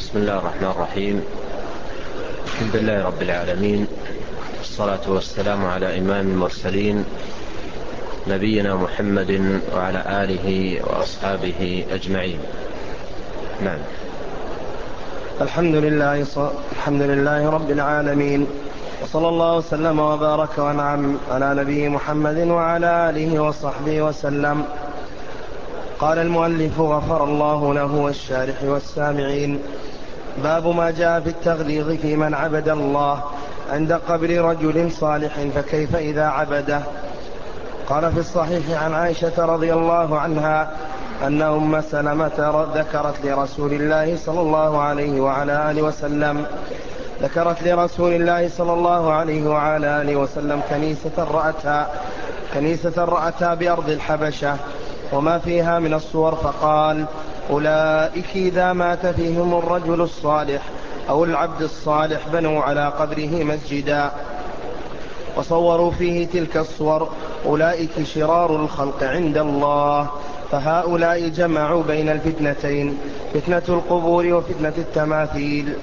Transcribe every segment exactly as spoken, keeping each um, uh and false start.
بسم الله الرحمن الرحيم. الحمد لله رب العالمين، والصلاة والسلام على إمام المرسلين نبينا محمد وعلى آله وأصحابه أجمعين. نعم. الحمد لله الحمد لله رب العالمين، وصلى الله وسلم وبارك وانعم على نبي محمد وعلى آله وصحبه وسلم. قال المؤلف غفر الله له والشارح والسامعين: باب ما جاء في التغليظ في من عبد الله عند قبر رجل صالح فكيف إذا عبده. قال في الصحيح عن عائشة رضي الله عنها أن أم سلمة ذكرت لرسول الله صلى الله عليه وعلى آله وسلم ذكرت لرسول الله صلى الله عليه وعلى آله وسلم كنيسة رأتها كنيسة رأتها بأرض الحبشة وما فيها من الصور، فقال: أولئك إذا مات فيهم الرجل الصالح أو العبد الصالح بنوا على قبره مسجدا وصوروا فيه تلك الصور، أولئك شرار الخلق عند الله، فهؤلاء جمعوا بين الفتنتين، فتنة القبور وفتنة التماثيل.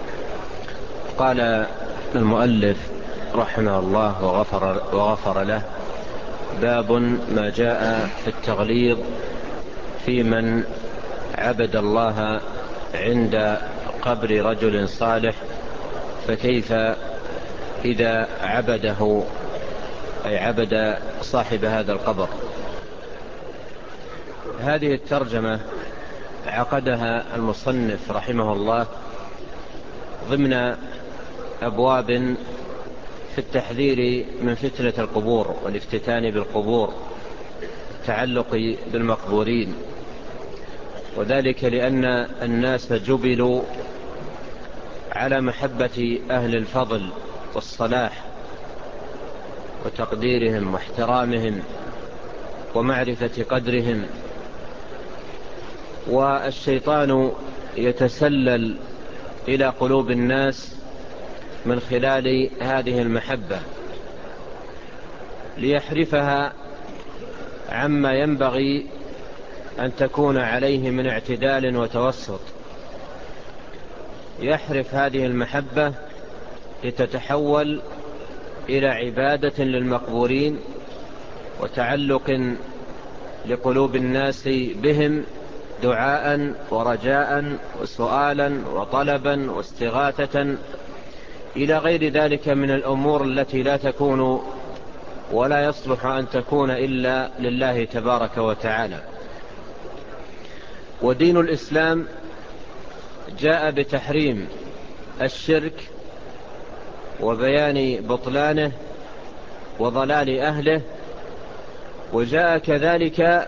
قال المؤلف رحمه الله وغفر, وغفر له: باب ما جاء في التغليظ في من عبد الله عند قبر رجل صالح فكيف إذا عبده، أي عبد صاحب هذا القبر. هذه الترجمة عقدها المصنف رحمه الله ضمن أبواب في التحذير من فتنة القبور والافتتان بالقبور، التعلق بالمقبورين، وذلك لأن الناس جبلوا على محبة أهل الفضل والصلاح وتقديرهم واحترامهم ومعرفة قدرهم، والشيطان يتسلل إلى قلوب الناس من خلال هذه المحبة ليحرفها عما ينبغي أن تكون عليه من اعتدال وتوسط. يحرف هذه المحبة لتتحول إلى عبادة للمقبورين وتعلق لقلوب الناس بهم، دعاء ورجاء وسؤالا وطلبا واستغاثة إلى غير ذلك من الأمور التي لا تكون ولا يصلح أن تكون إلا لله تبارك وتعالى. ودين الإسلام جاء بتحريم الشرك وبيان بطلانه وضلال أهله، وجاء كذلك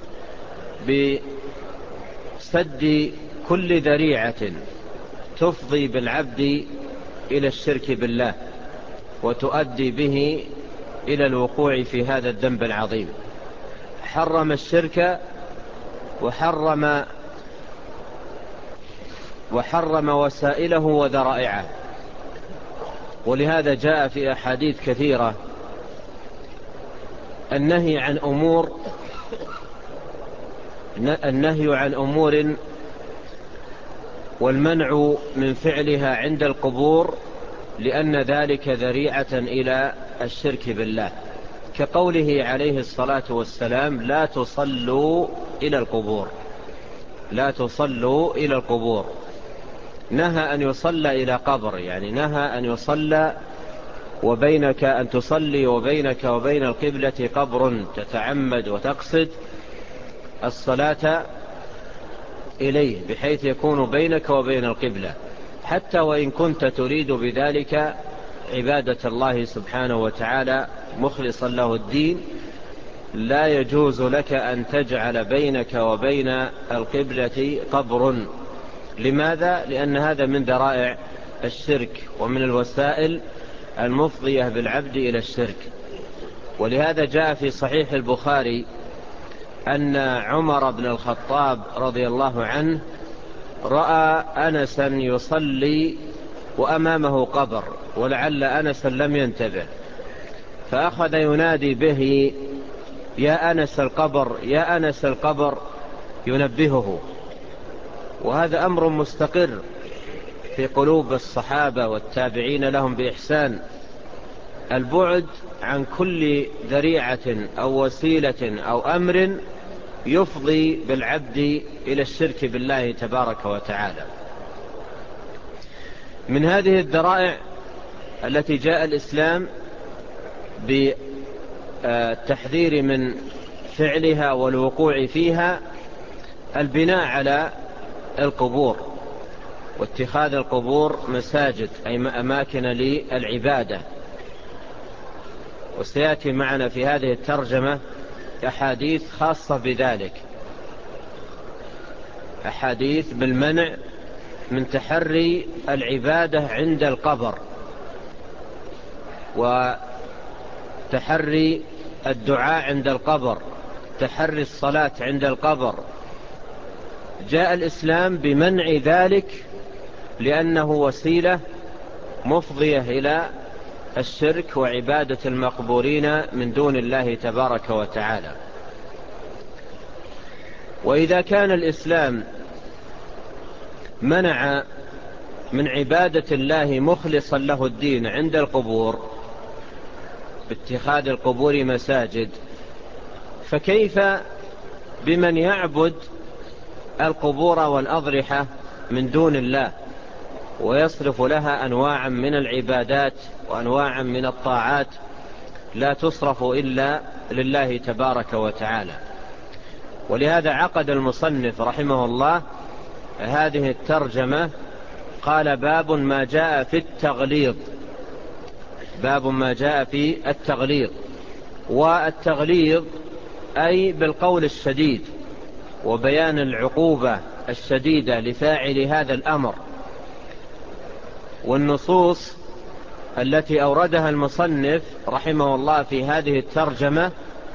بسد كل ذريعة تفضي بالعبد إلى الشرك بالله وتؤدي به إلى الوقوع في هذا الذنب العظيم. حرم الشرك وحرم وحرم وسائله وذرائعه، ولهذا جاء في أحاديث كثيرة النهي عن أمور النهي عن أمور والمنع من فعلها عند القبور، لأن ذلك ذريعة إلى الشرك بالله، كقوله عليه الصلاة والسلام: لا تصلوا إلى القبور لا تصلوا إلى القبور. نهى أن يصلى إلى قبر، يعني نهى أن يصلى وبينك أن تصلي وبينك وبين القبلة قبر تتعمد وتقصد الصلاة إليه بحيث يكون بينك وبين القبلة، حتى وإن كنت تريد بذلك عبادة الله سبحانه وتعالى مخلصا له الدين، لا يجوز لك أن تجعل بينك وبين القبلة قبر. لماذا؟ لأن هذا من ذرائع الشرك ومن الوسائل المفضية بالعبد إلى الشرك. ولهذا جاء في صحيح البخاري أن عمر بن الخطاب رضي الله عنه رأى أنسا يصلي وأمامه قبر، ولعل أنسا لم ينتبه، فأخذ ينادي به: يا أنس القبر، يا أنس القبر، ينبهه. وهذا أمر مستقر في قلوب الصحابة والتابعين لهم بإحسان البعد عن كل ذريعة أو وسيلة أو أمر يفضي بالعبد إلى الشرك بالله تبارك وتعالى. من هذه الذرائع التي جاء الإسلام بالتحذير من فعلها والوقوع فيها البناء على القبور واتخاذ القبور مساجد أي أماكن للعبادة. وسيأتي معنا في هذه الترجمة أحاديث خاصة بذلك، أحاديث بالمنع من تحري العبادة عند القبر وتحري الدعاء عند القبر، تحري الصلاة عند القبر. جاء الإسلام بمنع ذلك لأنه وسيلة مفضية إلى الشرك وعبادة المقبورين من دون الله تبارك وتعالى. وإذا كان الإسلام منع من عبادة الله مخلصا له الدين عند القبور باتخاذ القبور مساجد، فكيف بمن يعبد القبور والأضرحة من دون الله ويصرف لها أنواعا من العبادات وأنواعا من الطاعات لا تصرف إلا لله تبارك وتعالى. ولهذا عقد المصنف رحمه الله هذه الترجمة، قال باب ما جاء في التغليظ، باب ما جاء في التغليظ. والتغليظ أي بالقول الشديد وبيان العقوبة الشديدة لفاعل هذا الأمر. والنصوص التي أوردها المصنف رحمه الله في هذه الترجمة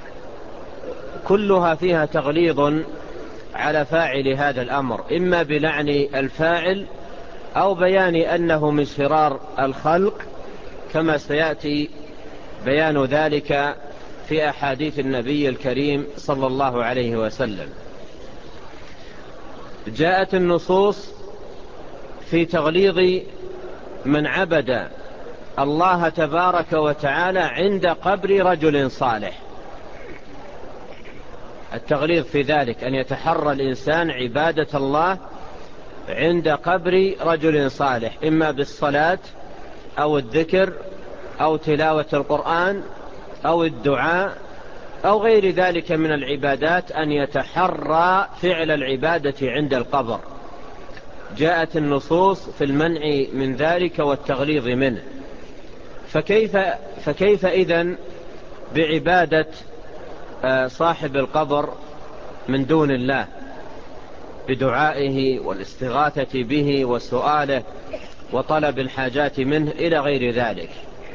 كلها فيها تغليظ على فاعل هذا الأمر، إما بلعن الفاعل أو بيان أنه من شرار الخلق، كما سيأتي بيان ذلك في أحاديث النبي الكريم صلى الله عليه وسلم. جاءت النصوص في تغليظ من عبد الله تبارك وتعالى عند قبر رجل صالح. التغليظ في ذلك أن يتحرى الإنسان عبادة الله عند قبر رجل صالح، إما بالصلاة أو الذكر أو تلاوة القرآن أو الدعاء أو غير ذلك من العبادات، أن يتحرى فعل العبادة عند القبر. جاءت النصوص في المنع من ذلك والتغليظ منه. فكيف, فكيف إذن بعبادة صاحب القبر من دون الله بدعائه والاستغاثة به وسؤاله وطلب الحاجات منه إلى غير ذلك؟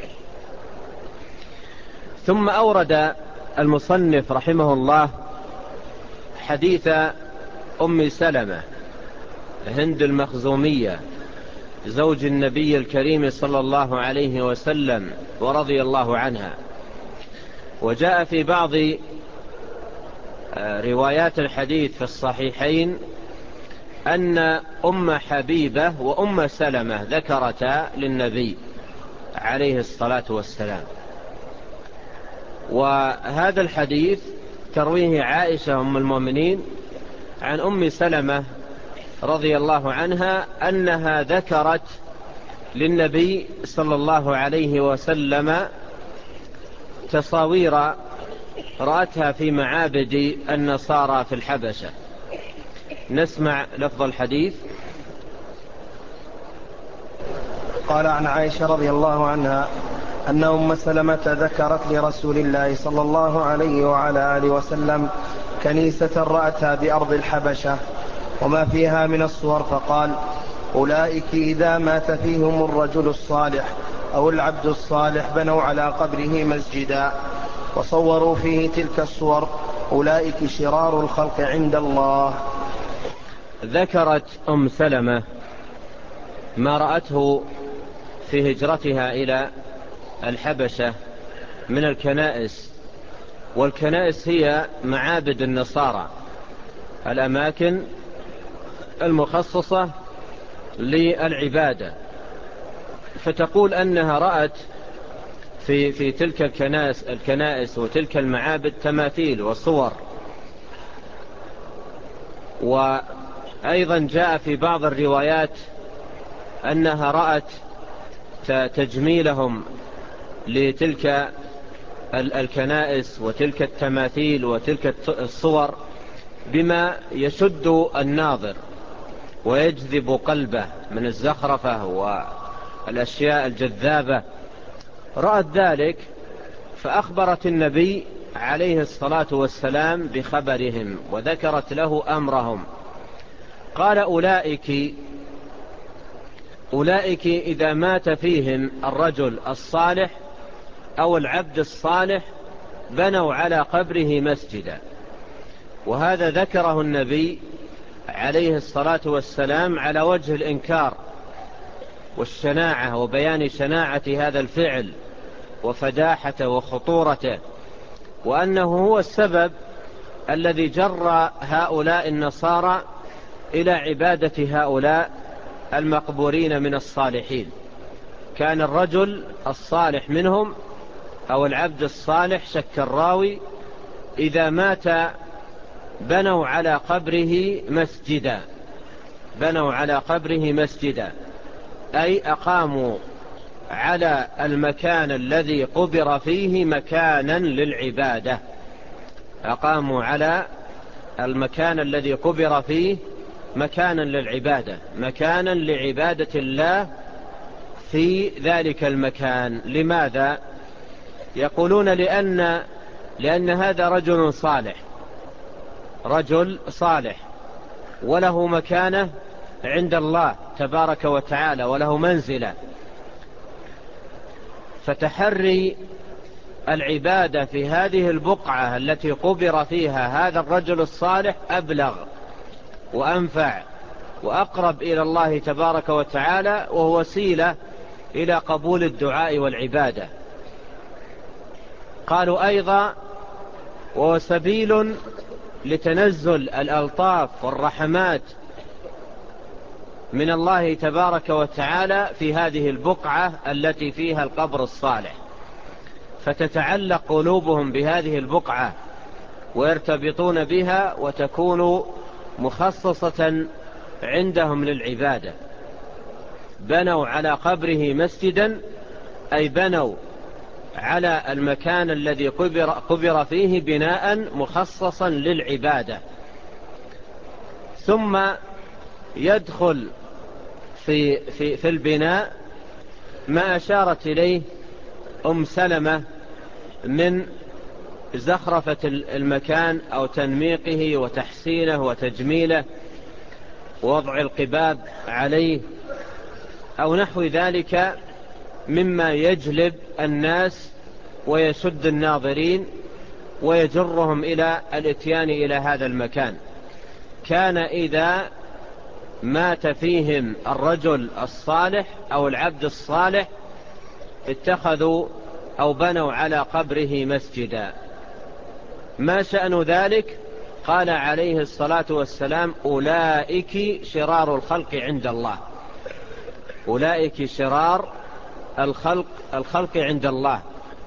ثم أورد المصنف رحمه الله حديث أم سلمة هند المخزومية زوج النبي الكريم صلى الله عليه وسلم ورضي الله عنها. وجاء في بعض روايات الحديث في الصحيحين أن أم حبيبة وأم سلمة ذكرتا للنبي عليه الصلاة والسلام. وهذا الحديث ترويه عائشة أم المؤمنين عن أم سلمة رضي الله عنها أنها ذكرت للنبي صلى الله عليه وسلم تصاوير رأتها في معابد النصارى في الحبشة. نسمع لفظ الحديث. قال عن عائشة رضي الله عنها أن أم سلمة ذكرت لرسول الله صلى الله عليه وعلى آله وسلم كنيسة رأتها بأرض الحبشة وما فيها من الصور، فقال: أولئك إذا مات فيهم الرجل الصالح أو العبد الصالح بنوا على قبره مسجدا وصوروا فيه تلك الصور، أولئك شرار الخلق عند الله. ذكرت أم سلمة ما رأته في هجرتها إلى الحبشة من الكنائس، والكنائس هي معابد النصارى، الأماكن المخصصة للعبادة، فتقول أنها رأت في, في تلك الكنائس, الكنائس وتلك المعابد تماثيل وصور. وأيضا جاء في بعض الروايات أنها رأت تجميلهم لتلك الكنائس وتلك التماثيل وتلك الصور بما يشد الناظر ويجذب قلبه من الزخرفة والأشياء الجذابة. رأت ذلك فأخبرت النبي عليه الصلاة والسلام بخبرهم وذكرت له أمرهم. قال أولئك أولئك إذا مات فيهم الرجل الصالح أو العبد الصالح بنوا على قبره مسجدا. وهذا ذكره النبي عليه الصلاة والسلام على وجه الإنكار والشناعة وبيان شناعة هذا الفعل وفداحته وخطورته، وأنه هو السبب الذي جر هؤلاء النصارى إلى عبادة هؤلاء المقبورين من الصالحين. كان الرجل الصالح منهم أو العبد الصالح، شك الراوي، إذا مات بنوا على قبره مسجدا، بنوا على قبره مسجدا، أي أقاموا على المكان الذي قبر فيه مكانا للعبادة، أقاموا على المكان الذي قبر فيه مكانا للعبادة، مكانا لعبادة الله في ذلك المكان. لماذا؟ يقولون لأن, لأن هذا رجل صالح، رجل صالح وله مكانة عند الله تبارك وتعالى وله منزلة، فتحري العبادة في هذه البقعة التي قبر فيها هذا الرجل الصالح أبلغ وأنفع وأقرب إلى الله تبارك وتعالى، وهو وسيلة إلى قبول الدعاء والعبادة. قالوا أيضا وهو سبيل لتنزل الألطاف والرحمات من الله تبارك وتعالى في هذه البقعة التي فيها القبر الصالح، فتتعلق قلوبهم بهذه البقعة ويرتبطون بها وتكون مخصصة عندهم للعبادة. بنوا على قبره مسجدا، أي بنوا على المكان الذي قبر, قبر فيه بناء مخصصا للعبادة. ثم يدخل في, في, في البناء ما أشارت إليه أم سلمة من زخرفة المكان أو تنميقه وتحسينه وتجميله ووضع القباب عليه أو نحو ذلك مما يجلب الناس ويشد الناظرين ويجرهم إلى الاتيان إلى هذا المكان. كان إذا مات فيهم الرجل الصالح أو العبد الصالح اتخذوا أو بنوا على قبره مسجدا. ما شأن ذلك؟ قال عليه الصلاة والسلام أولئك شرار الخلق عند الله، أولئك شرار الخلق, الخلق عند الله.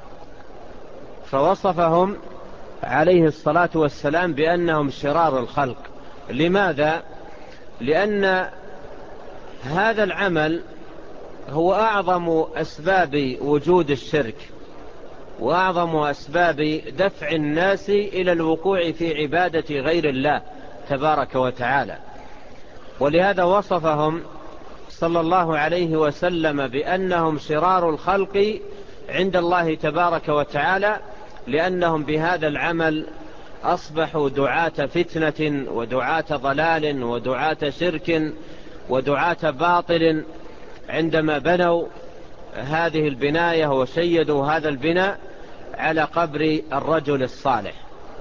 فوصفهم عليه الصلاة والسلام بأنهم شرار الخلق. لماذا؟ لأن هذا العمل هو أعظم أسباب وجود الشرك وأعظم أسباب دفع الناس إلى الوقوع في عبادة غير الله تبارك وتعالى. ولهذا وصفهم صلى الله عليه وسلم بأنهم شرار الخلق عند الله تبارك وتعالى، لأنهم بهذا العمل أصبحوا دعاة فتنة ودعاة ضلال ودعاة شرك ودعاة باطل، عندما بنوا هذه البناية وشيدوا هذا البناء على قبر الرجل الصالح.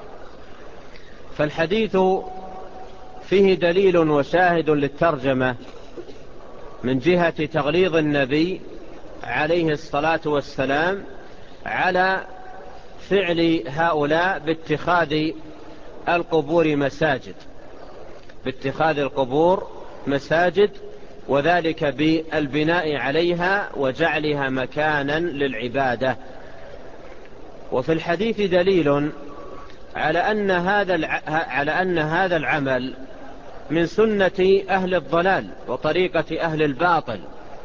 فالحديث فيه دليل وشاهد للترجمة من جهة تغليظ النبي عليه الصلاة والسلام على فعل هؤلاء باتخاذ القبور مساجد، باتخاذ القبور مساجد وذلك بالبناء عليها وجعلها مكانا للعبادة. وفي الحديث دليل على أن هذا على أن هذا العمل من سنة أهل الضلال وطريقة أهل الباطل.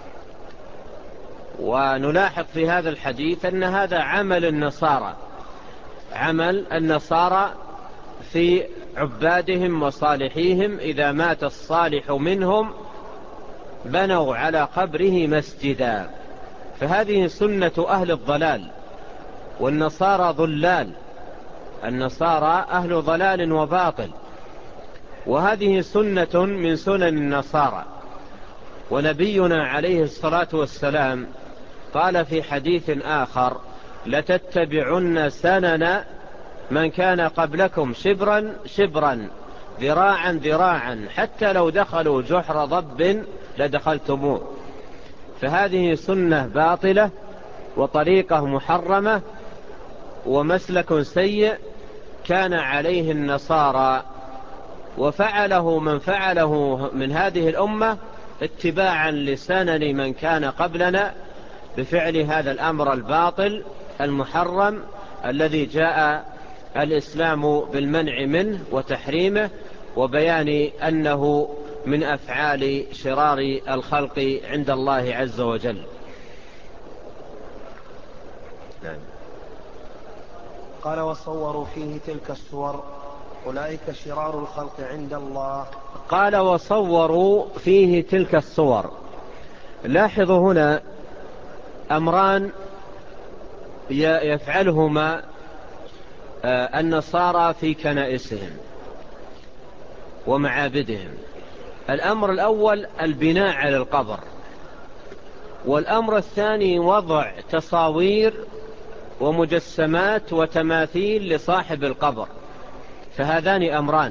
ونلاحظ في هذا الحديث أن هذا عمل النصارى، عمل النصارى في عبادهم وصالحيهم. إذا مات الصالح منهم بنوا على قبره مسجدا. فهذه سنة أهل الضلال، والنصارى ضلال، النصارى أهل ضلال وباطل، وهذه سنة من سنن النصارى. ونبينا عليه الصلاة والسلام قال في حديث آخر: لتتبعن سنن من كان قبلكم شبرا شبرا ذراعا ذراعا حتى لو دخلوا جحر ضب لدخلتموه. فهذه سنة باطلة وطريقة محرمة ومسلك سيء كان عليه النصارى، وفعله من فعله من هذه الأمة اتباعا لسنن من كان قبلنا بفعل هذا الأمر الباطل المحرم الذي جاء الإسلام بالمنع منه وتحريمه وبيان أنه من أفعال شرار الخلق عند الله عز وجل. نعم. قال: وصوروا فيه تلك الصور أولئك شرار الخلق عند الله. قال: وصوروا فيه تلك الصور. لاحظوا هنا أمران يفعلهما النصارى في كنائسهم ومعابدهم. الأمر الأول البناء على القبر، والأمر الثاني وضع تصاوير ومجسمات وتماثيل لصاحب القبر. فهذان أمران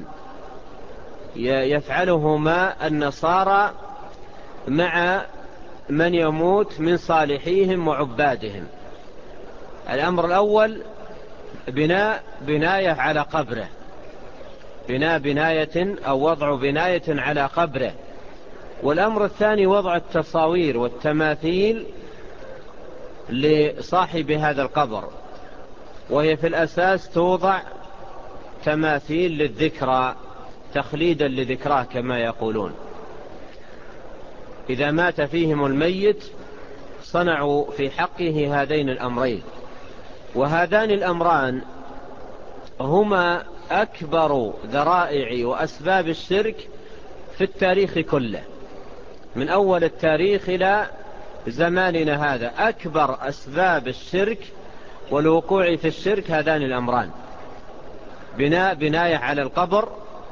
يفعلهما النصارى مع من يموت من صالحيهم وعبادهم. الأمر الأول بناء بناية على قبره، بناء بناية أو وضع بناية على قبره. والأمر الثاني وضع التصاوير والتماثيل لصاحب هذا القبر، وهي في الأساس توضع تماثيل للذكرى تخليدا لذكراه كما يقولون. إذا مات فيهم الميت صنعوا في حقه هذين الأمرين. وهذان الأمران هما أكبر ذرائع وأسباب الشرك في التاريخ كله، من أول التاريخ إلى زماننا هذا. أكبر أسباب الشرك والوقوع في الشرك هذان الأمران: بناء بناية على القبر،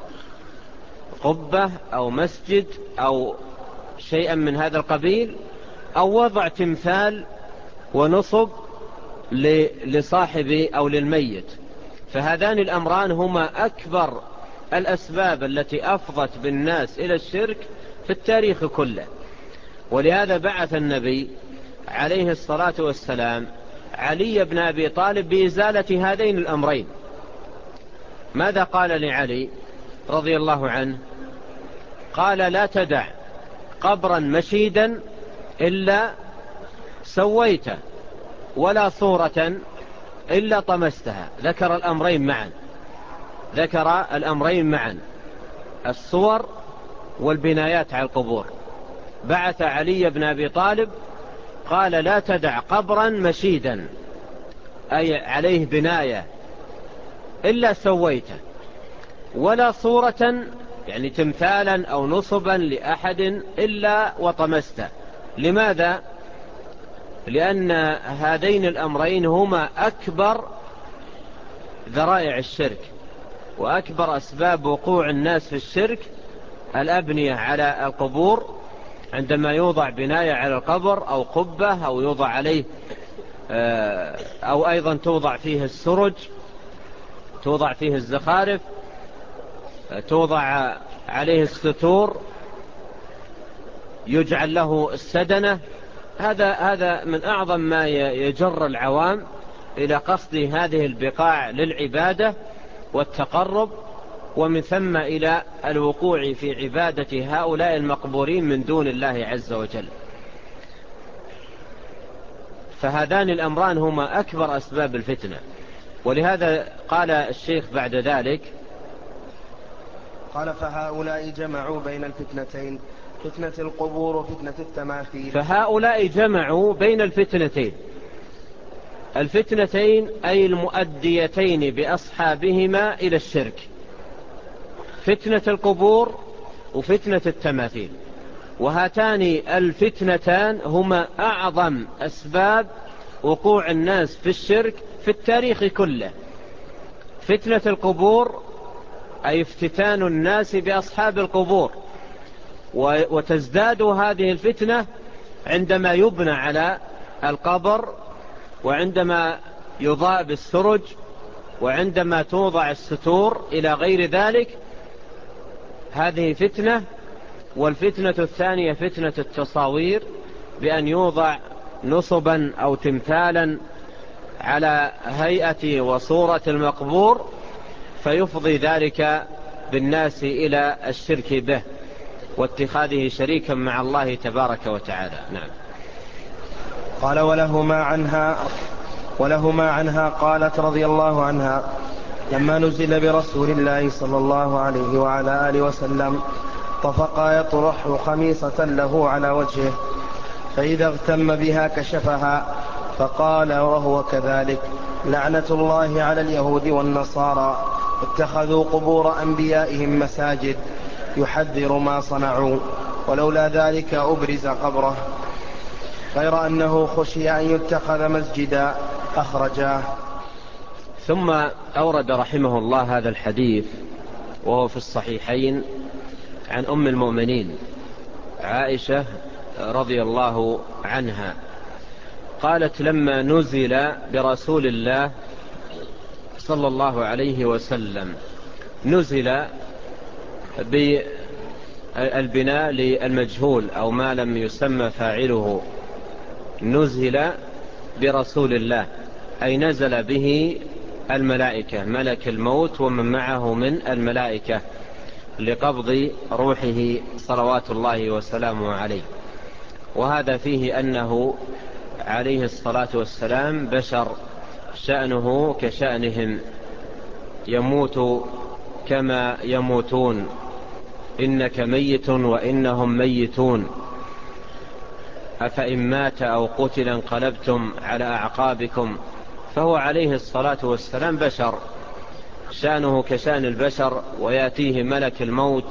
قبة أو مسجد أو شيئا من هذا القبيل، أو وضع تمثال ونصب لصاحب أو للميت. فهذان الأمران هما أكبر الأسباب التي أفضت بالناس إلى الشرك في التاريخ كله. ولهذا بعث النبي عليه الصلاة والسلام علي بن أبي طالب بإزالة هذين الأمرين. ماذا قال لعلي رضي الله عنه؟ قال: لا تدع قبرا مشيدا إلا سويته، ولا صورة إلا طمستها. ذكر الأمرين معا، ذكر الأمرين معا، الصور والبنايات على القبور. بعث علي بن أبي طالب قال: لا تدع قبرا مشيدا أي عليه بناية إلا سويته، ولا صورة يعني تمثالا أو نصبا لأحد إلا وطمسته. لماذا؟ لأن هذين الأمرين هما أكبر ذرائع الشرك وأكبر أسباب وقوع الناس في الشرك. الأبنية على القبور، عندما يوضع بناية على القبر أو قبة أو يوضع عليه أو أيضا توضع فيه السرج، توضع فيه الزخارف، توضع عليه الستور، يجعل له السدنة. هذا هذا من أعظم ما يجر العوام إلى قصد هذه البقاع للعبادة والتقرب ومن ثم إلى الوقوع في عبادة هؤلاء المقبورين من دون الله عز وجل. فهذان الأمران هما أكبر أسباب الفتنة. ولهذا قال الشيخ بعد ذلك، قال فهؤلاء جمعوا بين الفتنتين، فتنة القبور وفتنة التماثيل. فهؤلاء جمعوا بين الفتنتين، الفتنتين أي المؤديتين بأصحابهما إلى الشرك، فتنة القبور وفتنة التماثيل. وهاتان الفتنتان هما أعظم أسباب وقوع الناس في الشرك في التاريخ كله. فتنة القبور أي افتتان الناس بأصحاب القبور، وتزداد هذه الفتنة عندما يبنى على القبر، وعندما يضاء بالسرج، وعندما توضع الستور إلى غير ذلك. هذه فتنة. والفتنة الثانية فتنة التصاوير، بأن يوضع نصبا أو تمثالا على هيئة وصورة المقبور، فيفضي ذلك بالناس إلى الشرك به واتخاذه شريكا مع الله تبارك وتعالى. نعم. قال ولهما عنها ولهما عنها قالت رضي الله عنها: لما نزل برسول الله صلى الله عليه وعلى آله وسلم طفقا يطرح خميصة له على وجهه، فإذا اغتم بها كشفها، فقال وهو كذلك: لعنة الله على اليهود والنصارى اتخذوا قبور أنبيائهم مساجد، يحذر ما صنعوا، ولولا ذلك أبرز قبره، غير أنه خشي أن يتخذ مسجدا، أخرجاه. ثم أورد رحمه الله هذا الحديث وهو في الصحيحين عن أم المؤمنين عائشة رضي الله عنها قالت: لما نزل برسول الله صلى الله عليه وسلم، نزل بالبناء للمجهول أو ما لم يسمى فاعله، نزل برسول الله أي نزل به الملائكة، ملك الموت ومن معه من الملائكة، لقبض روحه صلوات الله وسلامه عليه. وهذا فيه أنه عليه الصلاة والسلام بشر، شأنه كشأنهم، يموت كما يموتون، إنك ميت وإنهم ميتون، أفإن مات أو قتل انقلبتم على أعقابكم. فهو عليه الصلاة والسلام بشر، شأنه كشأن البشر، ويأتيه ملك الموت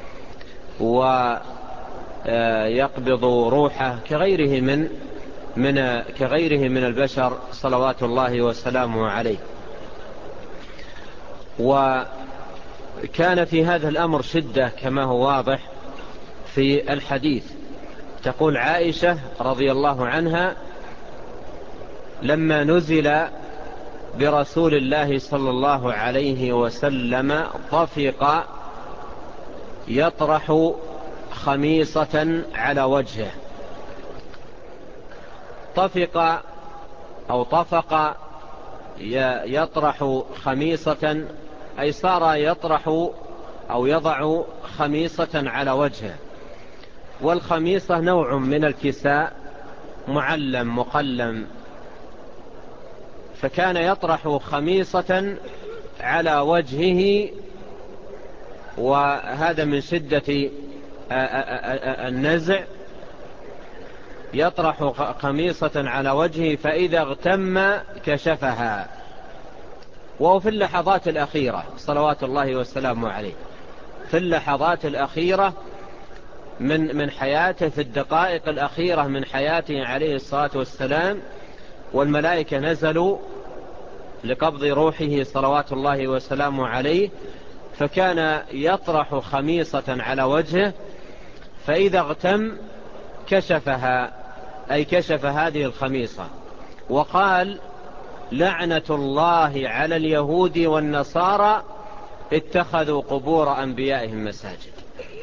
ويقبض روحه كغيره من من كغيره من البشر صلوات الله وسلامه عليه. وكان في هذا الأمر شدة كما هو واضح في الحديث. تقول عائشة رضي الله عنها: لما نزل برسول الله صلى الله عليه وسلم طفق يطرح خميصة على وجهه. طفق أو طفق يطرح خميصة أي صار يطرح أو يضع خميصة على وجهه. والخميصة نوع من الكساء معلم مقلم، فكان يطرح خميصة على وجهه، وهذا من شدة النزع. يطرح خميصة على وجهه فإذا اغتم كشفها. وهو في اللحظات الأخيرة صلوات الله والسلام عليه، في اللحظات الأخيرة من من حياته، في الدقائق الأخيرة من حياته عليه الصلاة والسلام، والملائكة نزلوا لقبض روحه صلوات الله وسلامه عليه، فكان يطرح خميصة على وجهه، فإذا اغتم كشفها أي كشف هذه الخميصة. وقال: لعنة الله على اليهود والنصارى اتخذوا قبور أنبيائهم مساجد.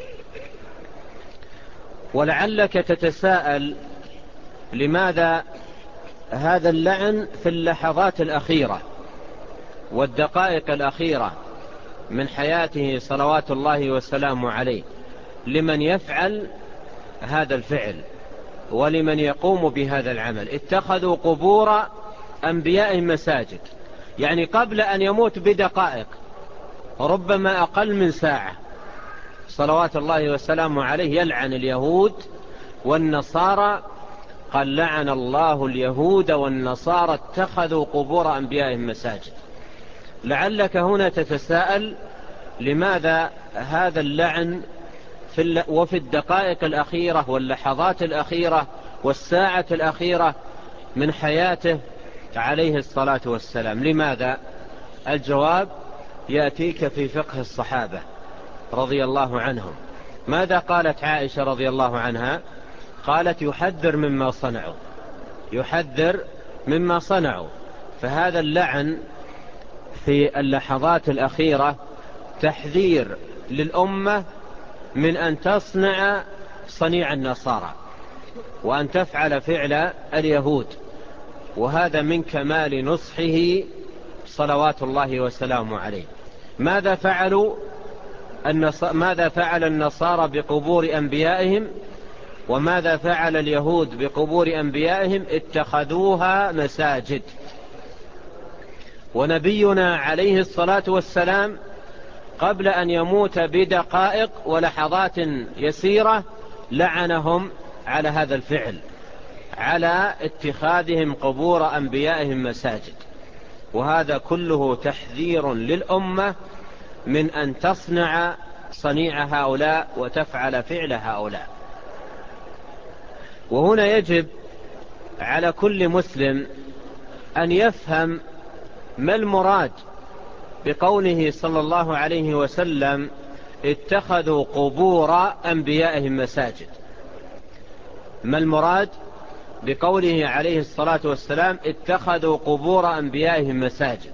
ولعلك تتساءل لماذا هذا اللعن في اللحظات الأخيرة والدقائق الأخيرة من حياته صلوات الله وسلامه عليه لمن يفعل هذا الفعل ولمن يقوم بهذا العمل. اتخذوا قبور أنبيائهم مساجد، يعني قبل أن يموت بدقائق، ربما أقل من ساعة، صلوات الله وسلامه عليه يلعن اليهود والنصارى. قال: لعن الله اليهود والنصارى اتخذوا قبور أنبيائهم مساجد. لعلك هنا تتساءل: لماذا هذا اللعن في وفي الدقائق الأخيرة واللحظات الأخيرة والساعة الأخيرة من حياته عليه الصلاة والسلام؟ لماذا؟ الجواب يأتيك في فقه الصحابة رضي الله عنهم. ماذا قالت عائشة رضي الله عنها؟ قالت: يحذر مما صنعوا، يحذر مما صنعوا. فهذا اللعن في اللحظات الأخيرة تحذير للأمة من أن تصنع صنيع النصارى وأن تفعل فعل اليهود، وهذا من كمال نصحه صلوات الله وسلامه عليه. ماذا فعلوا ماذا فعل النصارى بقبور أنبيائهم وماذا فعل اليهود بقبور أنبيائهم؟ اتخذوها مساجد. ونبينا عليه الصلاة والسلام قبل أن يموت بدقائق ولحظات يسيرة لعنهم على هذا الفعل، على اتخاذهم قبور أنبيائهم مساجد. وهذا كله تحذير للأمة من أن تصنع صنيع هؤلاء وتفعل فعل هؤلاء. وهنا يجب على كل مسلم أن يفهم ما المراد بقوله صلى الله عليه وسلم: اتخذوا قبور أنبيائهم مساجد. ما المراد بقوله عليه الصلاة والسلام: اتخذوا قبور أنبيائهم مساجد؟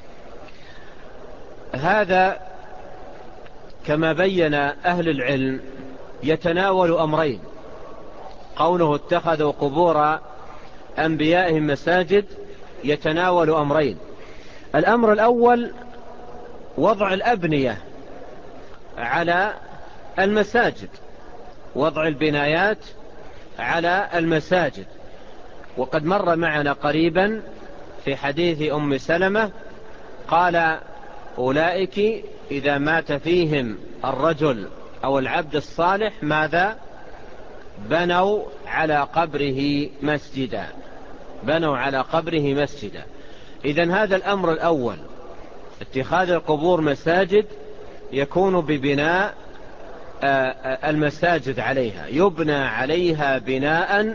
هذا كما بين أهل العلم يتناول أمرين. قوله اتخذوا قبور أنبيائهم مساجد يتناول أمرين. الأمر الأول وضع الأبنية على المساجد، وضع البنايات على المساجد. وقد مر معنا قريبا في حديث أم سلمة قال: أولئك إذا مات فيهم الرجل أو العبد الصالح ماذا؟ بنوا على قبره مسجدا، بنوا على قبره مسجدا. إذن هذا الأمر الأول، اتخاذ القبور مساجد، يكون ببناء المساجد عليها، يبنى عليها بناء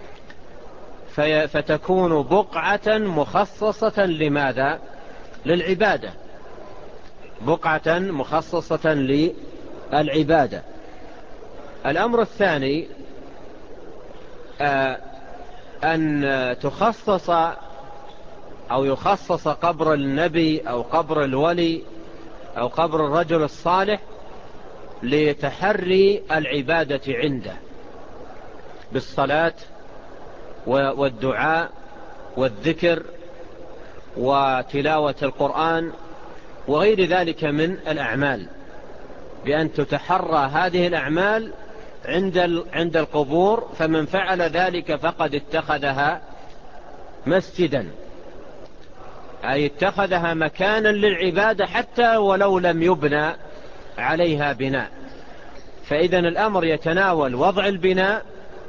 فتكون بقعة مخصصة لماذا؟ للعبادة، بقعة مخصصة للعبادة. الأمر الثاني أن تخصص أو يخصص قبر النبي أو قبر الولي أو قبر الرجل الصالح لتحري العبادة عنده بالصلاة والدعاء والذكر وتلاوة القرآن وغير ذلك من الأعمال، بأن تتحرى هذه الأعمال عند عند القبور. فمن فعل ذلك فقد اتخذها مسجدا، أي اتخذها مكانا للعبادة حتى ولو لم يبنى عليها بناء. فإذن الأمر يتناول وضع البناء،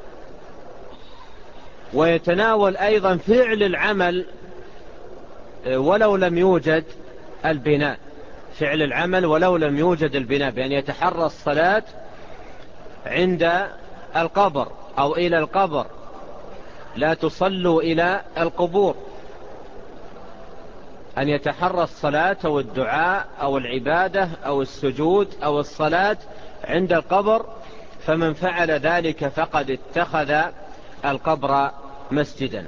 ويتناول أيضا فعل العمل ولو لم يوجد البناء، فعل العمل ولو لم يوجد البناء، بأن يتحرى الصلاة عند القبر أو إلى القبر، لا تصلوا إلى القبور، أن يتحرى الصلاة أو الدعاء أو العبادة أو السجود أو الصلاة عند القبر. فمن فعل ذلك فقد اتخذ القبر مسجدا.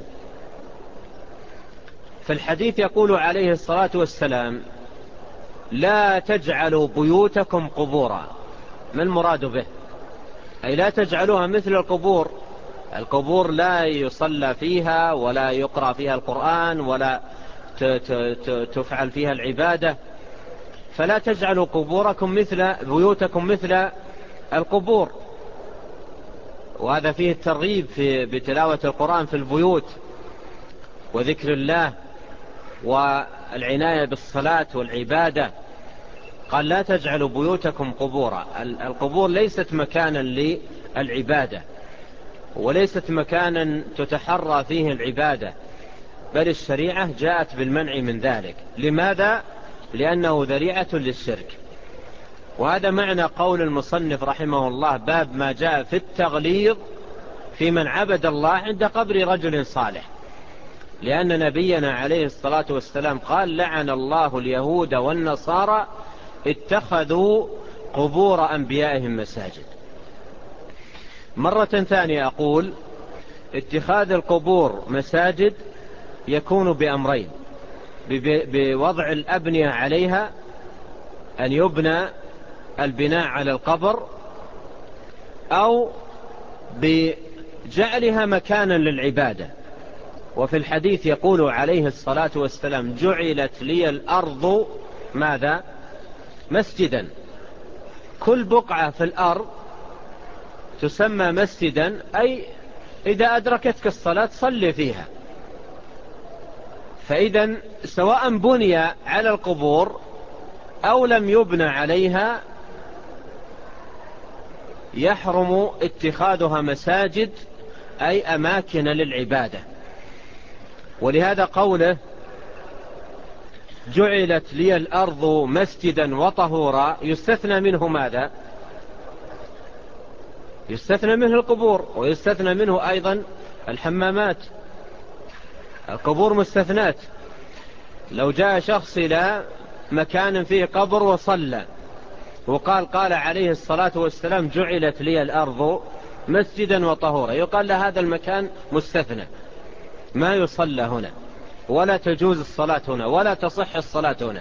في الحديث يقول عليه الصلاة والسلام: لا تجعلوا بيوتكم قبورا. ما المراد به؟ أي لا تجعلوها مثل القبور. القبور لا يصلى فيها ولا يقرأ فيها القرآن ولا تفعل فيها العبادة. فلا تجعلوا قبوركم مثل بيوتكم مثل القبور. وهذا فيه الترغيب في بتلاوة القرآن في البيوت وذكر الله والعناية بالصلاة والعبادة. قال لا تجعلوا بيوتكم قبورا. القبور ليست مكانا للعبادة وليست مكانا تتحرى فيه العبادة، بل الشريعة جاءت بالمنع من ذلك. لماذا؟ لأنه ذريعة للشرك. وهذا معنى قول المصنف رحمه الله: باب ما جاء في التغليظ في من عبد الله عند قبر رجل صالح. لأن نبينا عليه الصلاة والسلام قال: لعن الله اليهود والنصارى اتخذوا قبور أنبيائهم مساجد. مرة ثانية أقول: اتخاذ القبور مساجد يكون بأمرين: بوضع الأبنية عليها، أن يبنى البناء على القبر، أو بجعلها مكانا للعبادة. وفي الحديث يقول عليه الصلاة والسلام: جعلت لي الأرض ماذا؟ مسجدا. كل بقعة في الأرض تسمى مسجدا، أي إذا أدركتك الصلاة صل فيها. فإذا سواء بني على القبور أو لم يبنى عليها يحرم اتخاذها مساجد، أي أماكن للعبادة. ولهذا قوله: جعلت لي الأرض مسجدا وطهورا، يستثنى منه ماذا؟ يستثنى منه القبور، ويستثنى منه أيضا الحمامات. القبور مستثنات. لو جاء شخص إلى مكان فيه قبر وصلى وقال قال عليه الصلاة والسلام: جعلت لي الأرض مسجدا وطهورا، يقال له هذا المكان مستثنى، ما يصلى هنا، ولا تجوز الصلاة هنا، ولا تصح الصلاة هنا.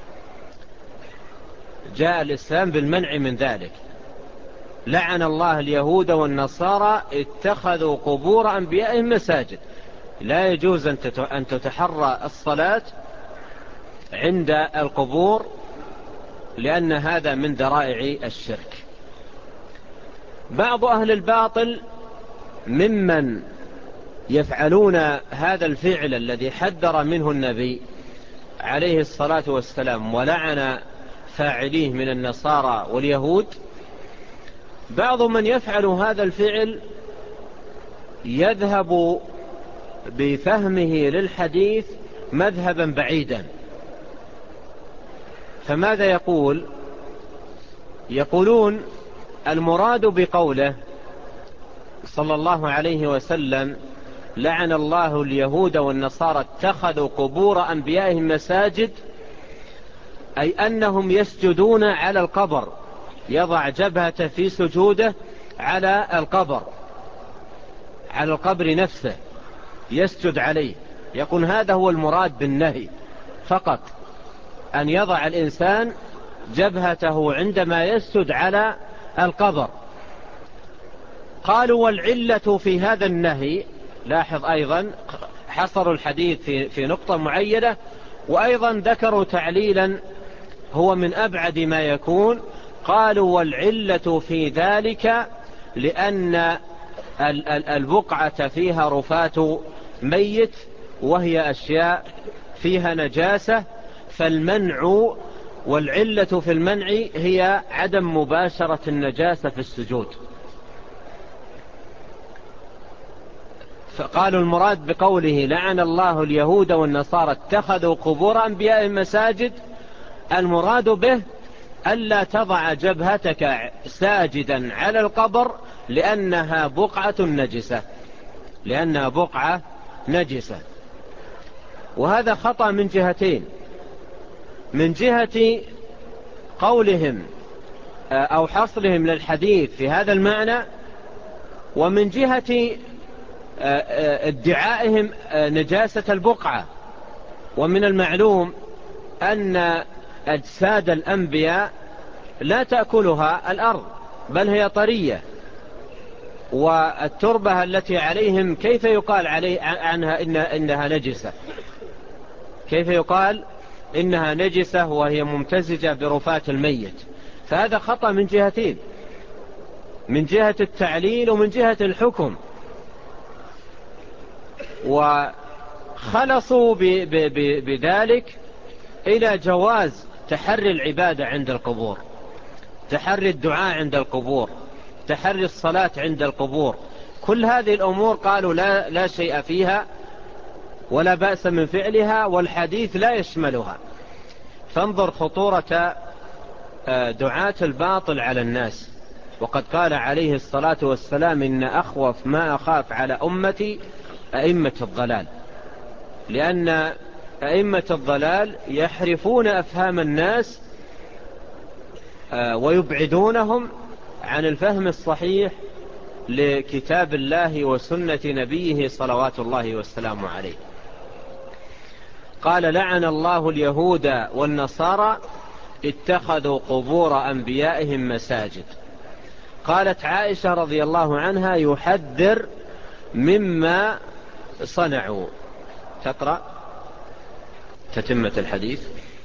جاء الإسلام بالمنع من ذلك. لعن الله اليهود والنصارى اتخذوا قبور أنبيائهم مساجد. لا يجوز أن تتحرى الصلاة عند القبور، لأن هذا من ذرائع الشرك. بعض أهل الباطل ممن يفعلون هذا الفعل الذي حذر منه النبي عليه الصلاة والسلام ولعن فاعليه من النصارى واليهود، بعض من يفعل هذا الفعل يذهب بفهمه للحديث مذهبا بعيدا. فماذا يقول؟ يقولون: المراد بقوله صلى الله عليه وسلم: لعن الله اليهود والنصارى اتخذوا قبور أنبيائهم مساجد، أي أنهم يسجدون على القبر، يضع جبهته في سجوده على القبر، على القبر نفسه يسجد عليه. يقول هذا هو المراد بالنهي فقط، أن يضع الإنسان جبهته عندما يسجد على القبر. قالوا: والعلة في هذا النهي، لاحظ أيضا حصروا الحديث في, في نقطة معينة، وأيضا ذكروا تعليلا هو من أبعد ما يكون. قالوا: والعلة في ذلك لأن البقعة فيها رفات ميت، وهي أشياء فيها نجاسة، فالمنع والعلة في المنع هي عدم مباشرة النجاسة في السجود. فقالوا: المراد بقوله لعن الله اليهود والنصارى اتخذوا قبور أنبيائهم مساجد، المراد به ألا تضع جبهتك ساجدا على القبر، لأنها بقعة نجسة، لأنها بقعة نجسة. وهذا خطأ من جهتين: من جهة قولهم أو حصرهم للحديث في هذا المعنى، ومن جهة ادعائهم نجاسة البقعة. ومن المعلوم أن أجساد الأنبياء لا تأكلها الأرض، بل هي طرية، والتربة التي عليهم كيف يقال عليه عنها إن إنها نجسة؟ كيف يقال إنها نجسة وهي ممتزجة برفاة الميت، فهذا خطأ من جهتين، من جهة التعليل ومن جهة الحكم. وخلصوا بذلك إلى جواز تحري العبادة عند القبور، تحري الدعاء عند القبور، تحري الصلاة عند القبور. كل هذه الأمور قالوا لا, لا شيء فيها ولا بأس من فعلها، والحديث لا يشملها. فانظر خطورة دعاة الباطل على الناس. وقد قال عليه الصلاة والسلام: إن أخوف ما أخاف على أمتي أئمة الضلال، لأن أئمة الضلال يحرفون أفهام الناس ويبعدونهم عن الفهم الصحيح لكتاب الله وسنة نبيه صلوات الله والسلام عليه. قال: لعن الله اليهود والنصارى اتخذوا قبور أنبيائهم مساجد. قالت عائشة رضي الله عنها: يحذر مما صنعوا. تقرأ تتمة الحديث.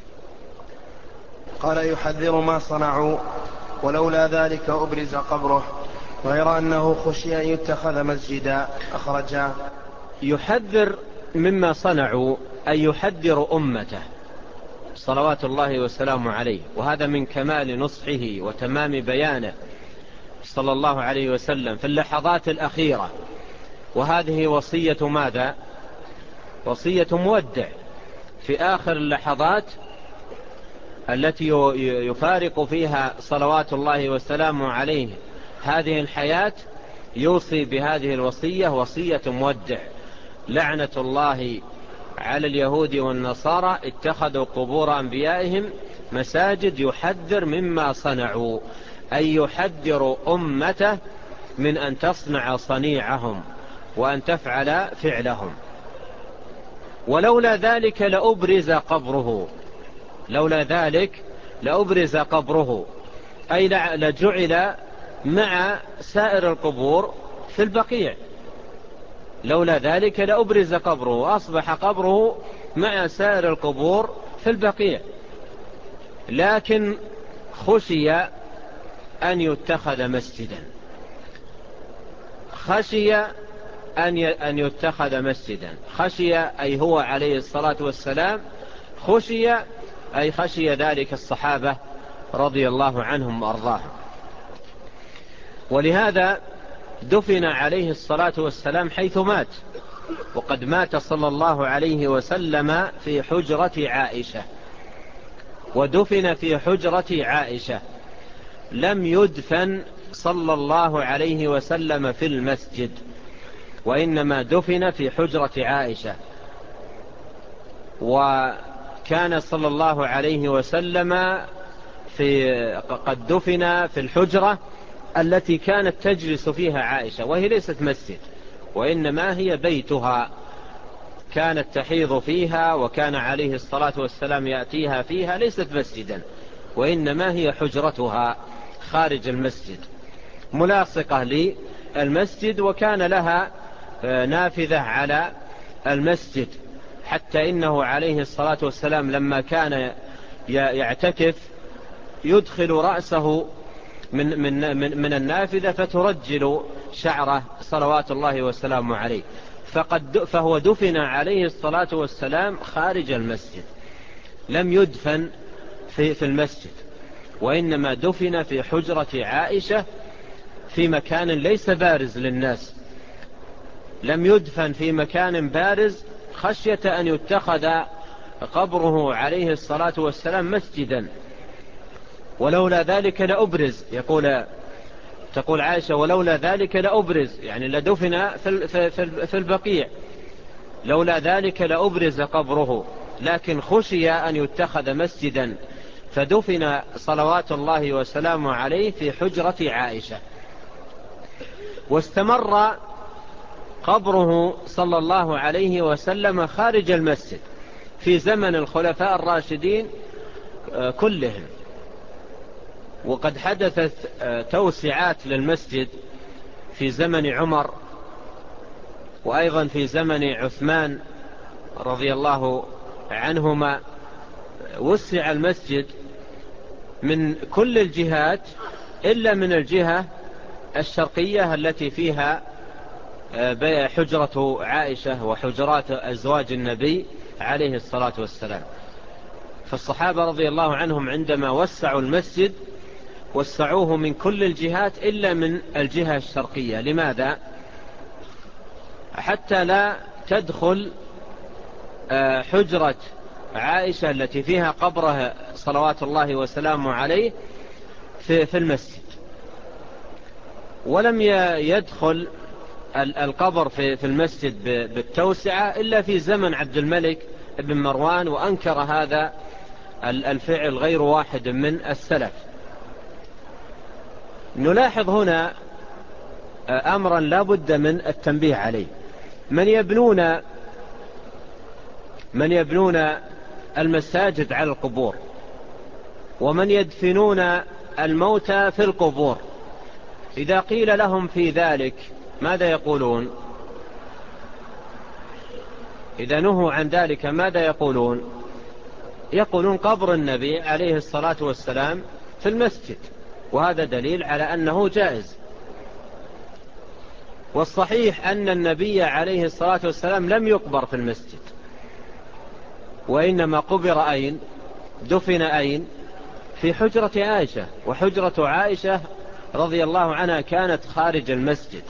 قال: يحذر ما صنعوا ولولا ذلك أبرز قبره، غير أنه خشي أن يتخذ مسجدا. أخرجاه. يحذر مما صنعوا أي يحذر أمته صلوات الله والسلام عليه، وهذا من كمال نصحه وتمام بيانه صلى الله عليه وسلم في اللحظات الأخيرة. وهذه وصية ماذا؟ وصية مودع في آخر اللحظات التي يفارق فيها صلوات الله والسلام عليه هذه الحياة، يوصي بهذه الوصية وصية مودع: لعنة الله على اليهود والنصارى اتخذوا قبور أنبيائهم مساجد. يحذر مما صنعوا أي يحذر أمته من أن تصنع صنيعهم وأن تفعل فعلهم. ولولا ذلك لأبرز قبره، لولا ذلك لأبرز قبره أي لجعل مع سائر القبور في البقيع. لولا ذلك لأبرز قبره، وأصبح قبره مع سائر القبور في البقيع، لكن خشي أن يتخذ مسجدا. خشي أن يتخذ مسجدا. خشي أي هو عليه الصلاة والسلام، خشي أي خشي ذلك الصحابة رضي الله عنهم وأرضاهم. ولهذا دفن عليه الصلاة والسلام حيث مات، وقد مات صلى الله عليه وسلم في حجرة عائشة، ودفن في حجرة عائشة، لم يدفن صلى الله عليه وسلم في المسجد، وإنما دفن في حجرة عائشة. وكان صلى الله عليه وسلم في قد دفن في الحجرة التي كانت تجلس فيها عائشة، وهي ليست مسجد وإنما هي بيتها، كانت تحيض فيها وكان عليه الصلاة والسلام يأتيها فيها، ليست مسجدا وإنما هي حجرتها خارج المسجد ملاصقة للمسجد، وكان لها نافذة على المسجد، حتى إنه عليه الصلاة والسلام لما كان يعتكف يدخل رأسه من, من, من, من النافذة فترجل شعره صلوات الله والسلام عليه. فقد فهو دفن عليه الصلاة والسلام خارج المسجد، لم يدفن في, في المسجد، وإنما دفن في حجرة عائشة في مكان ليس بارز للناس، لم يدفن في مكان بارز خشية أن يتخذ قبره عليه الصلاة والسلام مسجدا. ولولا ذلك لأبرز، يقول تقول عائشة: ولولا ذلك لأبرز، يعني لدفن في, في, في, في البقيع، لولا ذلك لأبرز قبره، لكن خشي أن يتخذ مسجدا، فدفن صلوات الله وسلامه عليه في حجرة عائشة. واستمر قبره صلى الله عليه وسلم خارج المسجد في زمن الخلفاء الراشدين كلهم، وقد حدثت توسعات للمسجد في زمن عمر، وأيضا في زمن عثمان رضي الله عنهما، وسع المسجد من كل الجهات إلا من الجهة الشرقية التي فيها حجرة عائشة وحجرات أزواج النبي عليه الصلاة والسلام. فالصحابة رضي الله عنهم عندما وسعوا المسجد وسعوه من كل الجهات إلا من الجهة الشرقية. لماذا؟ حتى لا تدخل حجرة عائشة التي فيها قبرها صلوات الله وسلامه عليه في المسجد. ولم يدخل القبر في المسجد بالتوسعة إلا في زمن عبد الملك بن مروان، وأنكر هذا الفعل غير واحد من السلف. نلاحظ هنا أمرا لا بد من التنبيه عليه. من يبنون من يبنون المساجد على القبور، ومن يدفنون الموتى في القبور، إذا قيل لهم في ذلك ماذا يقولون؟ إذا نهوا عن ذلك ماذا يقولون؟ يقولون قبر النبي عليه الصلاة والسلام في المسجد، وهذا دليل على أنه جائز. والصحيح أن النبي عليه الصلاة والسلام لم يقبر في المسجد، وإنما قبر أين؟ دفن أين؟ في حجرة عائشة، وحجرة عائشة رضي الله عنها كانت خارج المسجد،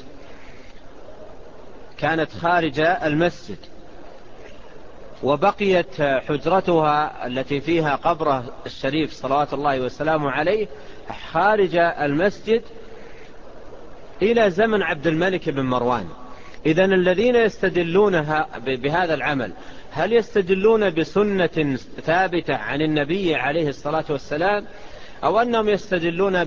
كانت خارج المسجد، وبقيت حجرتها التي فيها قبره الشريف صلوات الله وسلامه عليه خارج المسجد إلى زمن عبد الملك بن مروان. إذن الذين يستدلون بهذا العمل هل يستدلون بسنة ثابتة عن النبي عليه الصلاة والسلام، أو أنهم يستدلون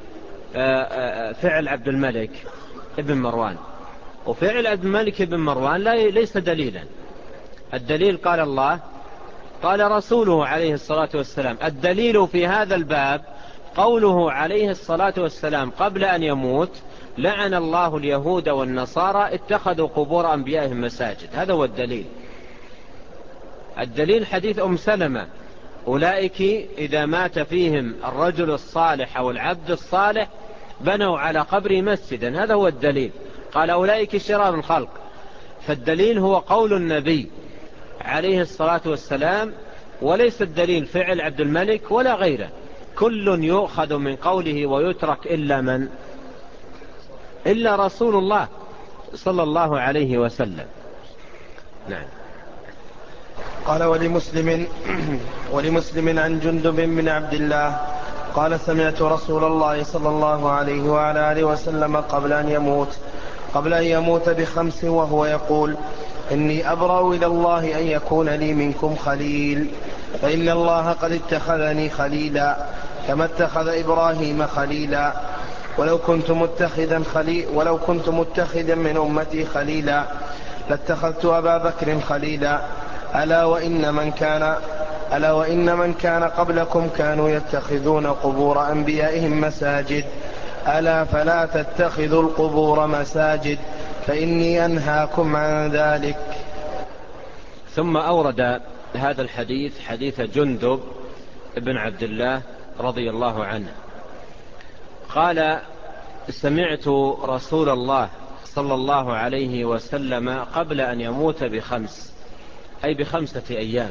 بفعل عبد الملك بن مروان؟ وفعل عبد الملك بن مروان ليس دليلا. الدليل قال الله قال رسوله عليه الصلاة والسلام. الدليل في هذا الباب قوله عليه الصلاة والسلام قبل أن يموت: لعن الله اليهود والنصارى اتخذوا قبور أنبيائهم مساجد. هذا هو الدليل. الدليل حديث أم سلمة: أولئك إذا مات فيهم الرجل الصالح أو العبد الصالح بنوا على قبر مسجدا. هذا هو الدليل. قال أولئك شرار الخلق. فالدليل هو قول النبي عليه الصلاة والسلام، وليس الدليل فعل عبد الملك ولا غيره. كل يؤخذ من قوله ويترك إلا من؟ إلا رسول الله صلى الله عليه وسلم. نعم. قال ولمسلم ولمسلم عن جندب بن عبد الله قال: سمعت رسول الله صلى الله عليه وعلى آله وسلم قبل أن يموت قبل أن يموت بخمس وهو يقول: إني أبرأ إلى الله أن يكون لي منكم خليل، فإن الله قد اتخذني خليلا كما اتخذ إبراهيم خليلا، ولو كنت متخذا خليل ولو كنت متخذا من أمتي خليلا لاتخذت أبا بكر خليلا. ألا وإن من كان ألا وإن من كان قبلكم كانوا يتخذون قبور أنبيائهم مساجد، ألا فلا تتخذوا القبور مساجد فإني أنهاكم عن ذلك. ثم أورد هذا الحديث حديث جندب بن عبد الله رضي الله عنه قال: سمعت رسول الله صلى الله عليه وسلم قبل أن يموت بخمس، أي بخمسة أيام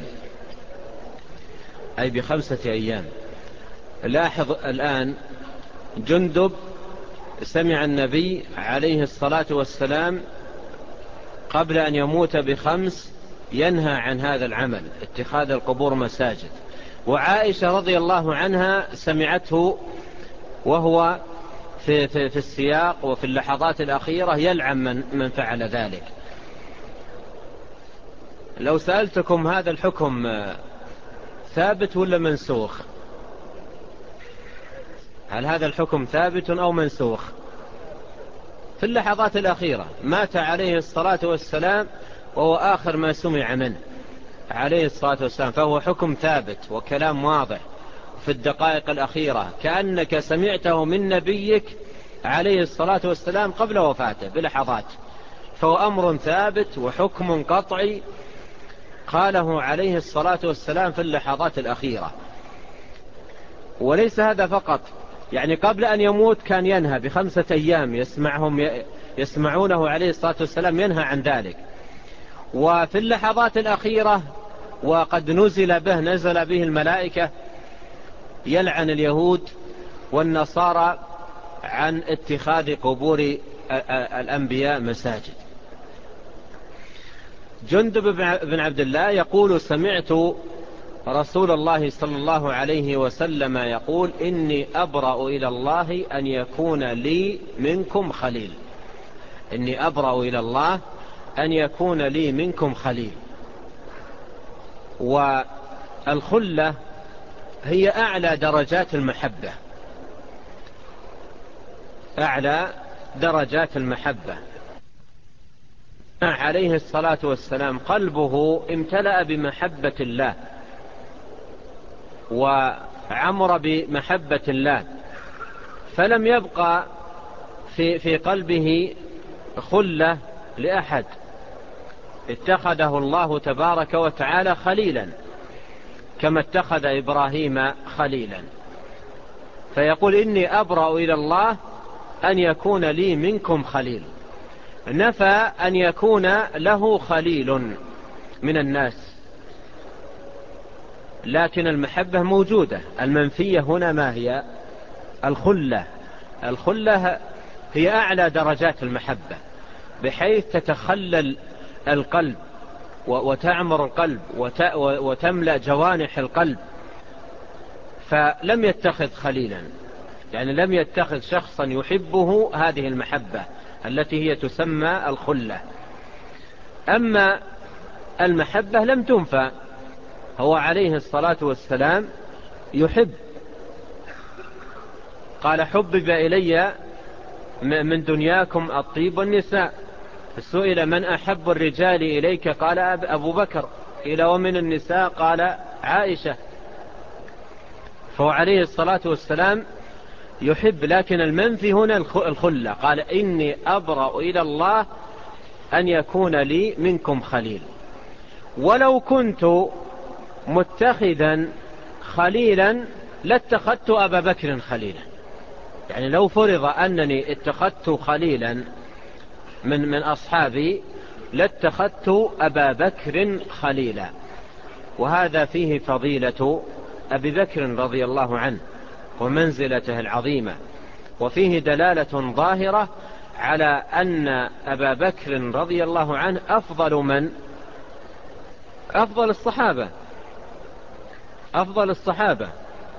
أي بخمسة أيام. لاحظ الآن، جندب سمع النبي عليه الصلاة والسلام قبل أن يموت بخمس ينهى عن هذا العمل، اتخاذ القبور مساجد. وعائشة رضي الله عنها سمعته وهو في, في, في السياق وفي اللحظات الأخيرة يلعن من, من فعل ذلك. لو سألتكم هذا الحكم ثابت ولا منسوخ؟ هل هذا الحكم ثابت أو منسوخ؟ في اللحظات الأخيرة مات عليه الصلاة والسلام وهو آخر ما سمع منه عليه الصلاة والسلام، فهو حكم ثابت وكلام واضح في الدقائق الأخيرة، كأنك سمعته من نبيك عليه الصلاة والسلام قبل وفاته بلحظات. فهو أمر ثابت وحكم قطعي قاله عليه الصلاة والسلام في اللحظات الأخيرة. وليس هذا فقط، يعني قبل أن يموت كان ينهى بخمسة أيام يسمعهم يسمعونه عليه الصلاة والسلام ينهى عن ذلك. وفي اللحظات الأخيرة وقد نزل به نزل به الملائكة يلعن اليهود والنصارى عن اتخاذ قبور الأنبياء مساجد. جندب بن عبد الله يقول: سمعت رسول الله صلى الله عليه وسلم يقول: إني أبرأ إلى الله أن يكون لي منكم خليل. إني أبرأ إلى الله أن يكون لي منكم خليل. والخلة هي أعلى درجات المحبة، أعلى درجات المحبة. عليه الصلاة والسلام قلبه امتلأ بمحبة الله وعمر بمحبة الله، فلم يبقى في, في قلبه خلة لأحد. اتخذه الله تبارك وتعالى خليلا كما اتخذ إبراهيم خليلا. فيقول: إني أبرأ إلى الله أن يكون لي منكم خليل. نفى أن يكون له خليل من الناس، لكن المحبة موجودة. المنفية هنا ما هي؟ الخلة. الخلة هي أعلى درجات المحبة، بحيث تتخلل القلب وتعمر القلب وتملأ جوانح القلب. فلم يتخذ خليلا، يعني لم يتخذ شخصا يحبه هذه المحبة التي هي تسمى الخلة. أما المحبة لم تنفى، هو عليه الصلاة والسلام يحب. قال: حبب إلي من دنياكم الطيب والنساء. سئل: من أحب الرجال إليك؟ قال: أبو بكر. قيل: ومن النساء؟ قال: عائشة. فهو عليه الصلاة والسلام يحب، لكن المنفي هنا الخلة. قال: إني أبرأ إلى الله أن يكون لي منكم خليل. ولو كنت متخذا خليلا لاتخذت أبا بكر خليلا. يعني لو فرض أنني اتخذت خليلا من من أصحابي لاتخذت أبا بكر خليلا. وهذا فيه فضيلة أبي بكر رضي الله عنه ومنزلته العظيمة، وفيه دلالة ظاهرة على أن أبا بكر رضي الله عنه أفضل من أفضل الصحابة أفضل الصحابة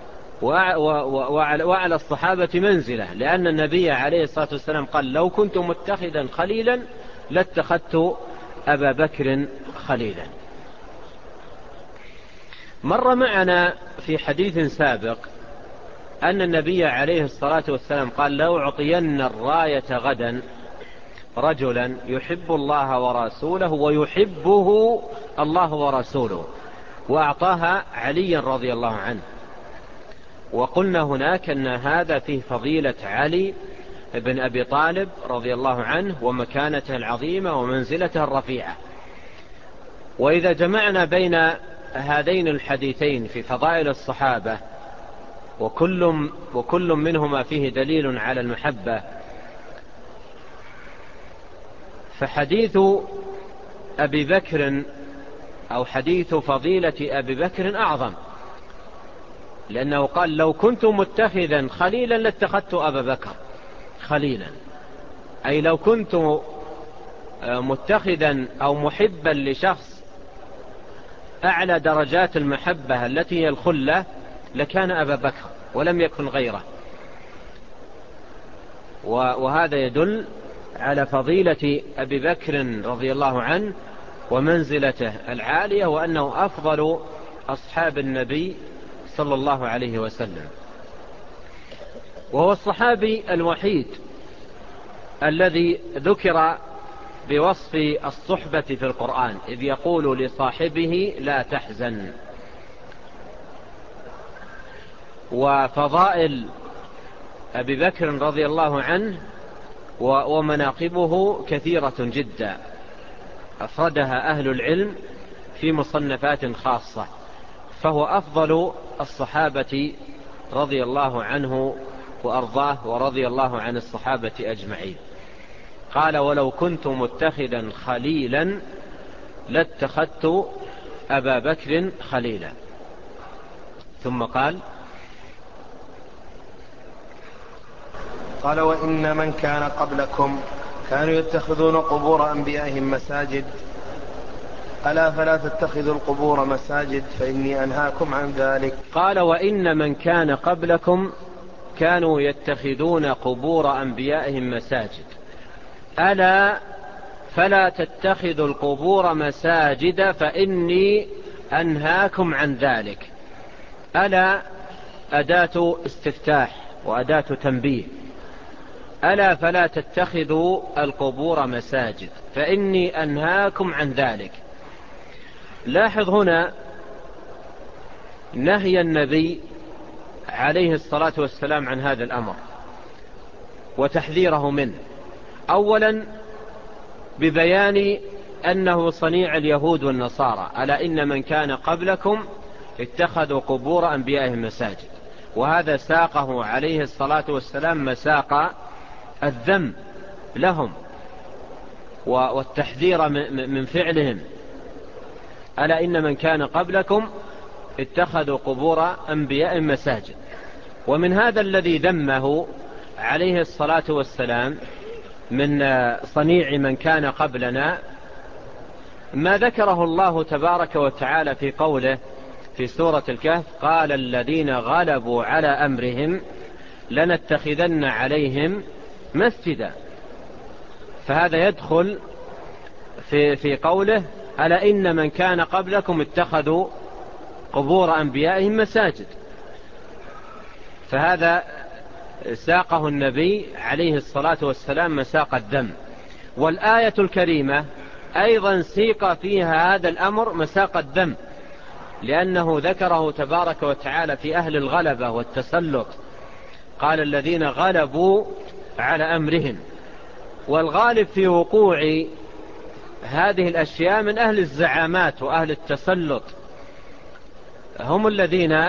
وعلى الصحابة منزلة، لأن النبي عليه الصلاة والسلام قال: لو كنت متخذا خليلا لاتخذت أبا بكر خليلا. مر معنا في حديث سابق أن النبي عليه الصلاة والسلام قال: لو أعطين الراية غدا رجلا يحب الله ورسوله ويحبه الله ورسوله، وأعطاها علي رضي الله عنه. وقلنا هناك أن هذا فيه فضيلة علي بن أبي طالب رضي الله عنه ومكانته العظيمة ومنزلته الرفيعة. وإذا جمعنا بين هذين الحديثين في فضائل الصحابة وكل, وكل منهما فيه دليل على المحبة، فحديث أبي بكر أو حديث فضيلة أبي بكر أعظم، لأنه قال: لو كنت متخذا خليلا لاتخذت أبا بكر خليلا، أي لو كنت متخذا أو محبا لشخص أعلى درجات المحبة التي هي الخلة لكان أبا بكر ولم يكن غيره. وهذا يدل على فضيلة أبي بكر رضي الله عنه ومنزلته العالية، وأنه أفضل أصحاب النبي صلى الله عليه وسلم. وهو الصحابي الوحيد الذي ذكر بوصف الصحبة في القرآن، إذ يقول لصاحبه لا تحزن. وفضائل أبي بكر رضي الله عنه ومناقبه كثيرة جدا أفردها أهل العلم في مصنفات خاصة، فهو أفضل الصحابة رضي الله عنه وأرضاه ورضي الله عن الصحابة أجمعين. قال: ولو كنت متخذا خليلا لاتخذت أبا بكر خليلا. ثم قال: قال: وإن من كان قبلكم كانوا يتخذون قبور أنبيائهم مساجد، ألا فلا تتخذوا القبور مساجد فإني أنهاكم عن ذلك. قال: وإن من كان قبلكم كانوا يتخذون قبور أنبيائهم مساجد، ألا فلا تتخذوا القبور مساجد فإني أنهاكم عن ذلك. ألا أداة استفتاح وأداة تنبيه. ألا فلا تتخذوا القبور مساجد فإني أنهاكم عن ذلك. لاحظ هنا نهي النبي عليه الصلاة والسلام عن هذا الأمر وتحذيره منه، أولا ببيان أنه صنيع اليهود والنصارى: ألا إن من كان قبلكم اتخذوا قبور أنبيائهم مساجد. وهذا ساقه عليه الصلاة والسلام مساق الذم لهم والتحذير من فعلهم. ألا إن من كان قبلكم اتخذوا قبور أنبيائهم مساجد. ومن هذا الذي ذمه عليه الصلاة والسلام من صنيع من كان قبلنا ما ذكره الله تبارك وتعالى في قوله في سورة الكهف: قال الذين غلبوا على أمرهم لنتخذن عليهم مسجدا. فهذا يدخل في, في قوله: ألا إن من كان قبلكم اتخذوا قبور أنبيائهم مساجد. فهذا ساقه النبي عليه الصلاة والسلام مساق الذم. والآية الكريمة أيضا سيق فيها هذا الأمر مساق الذم، لأنه ذكره تبارك وتعالى في أهل الغلبة والتسلط: قال الذين غلبوا على أمرهم. والغالب في وقوع هذه الأشياء من أهل الزعامات وأهل التسلط، هم الذين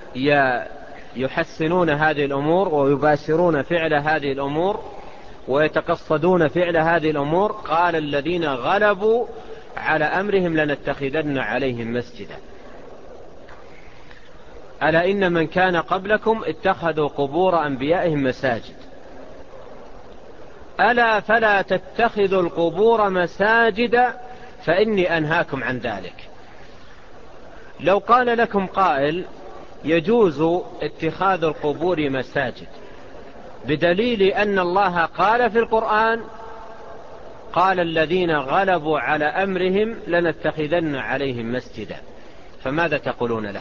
يحسنون هذه الأمور ويباشرون فعل هذه الأمور ويتقصدون فعل هذه الأمور. قال الذين غلبوا على أمرهم لنتخذن عليهم مسجدا. ألا إن من كان قبلكم اتخذوا قبور أنبيائهم مساجد، ألا فلا تتخذوا القبور مساجد فإني أنهاكم عن ذلك. لو قال لكم قائل: يجوز اتخاذ القبور مساجد بدليل أن الله قال في القرآن: قال الذين غلبوا على أمرهم لنتخذن عليهم مسجدا، فماذا تقولون له؟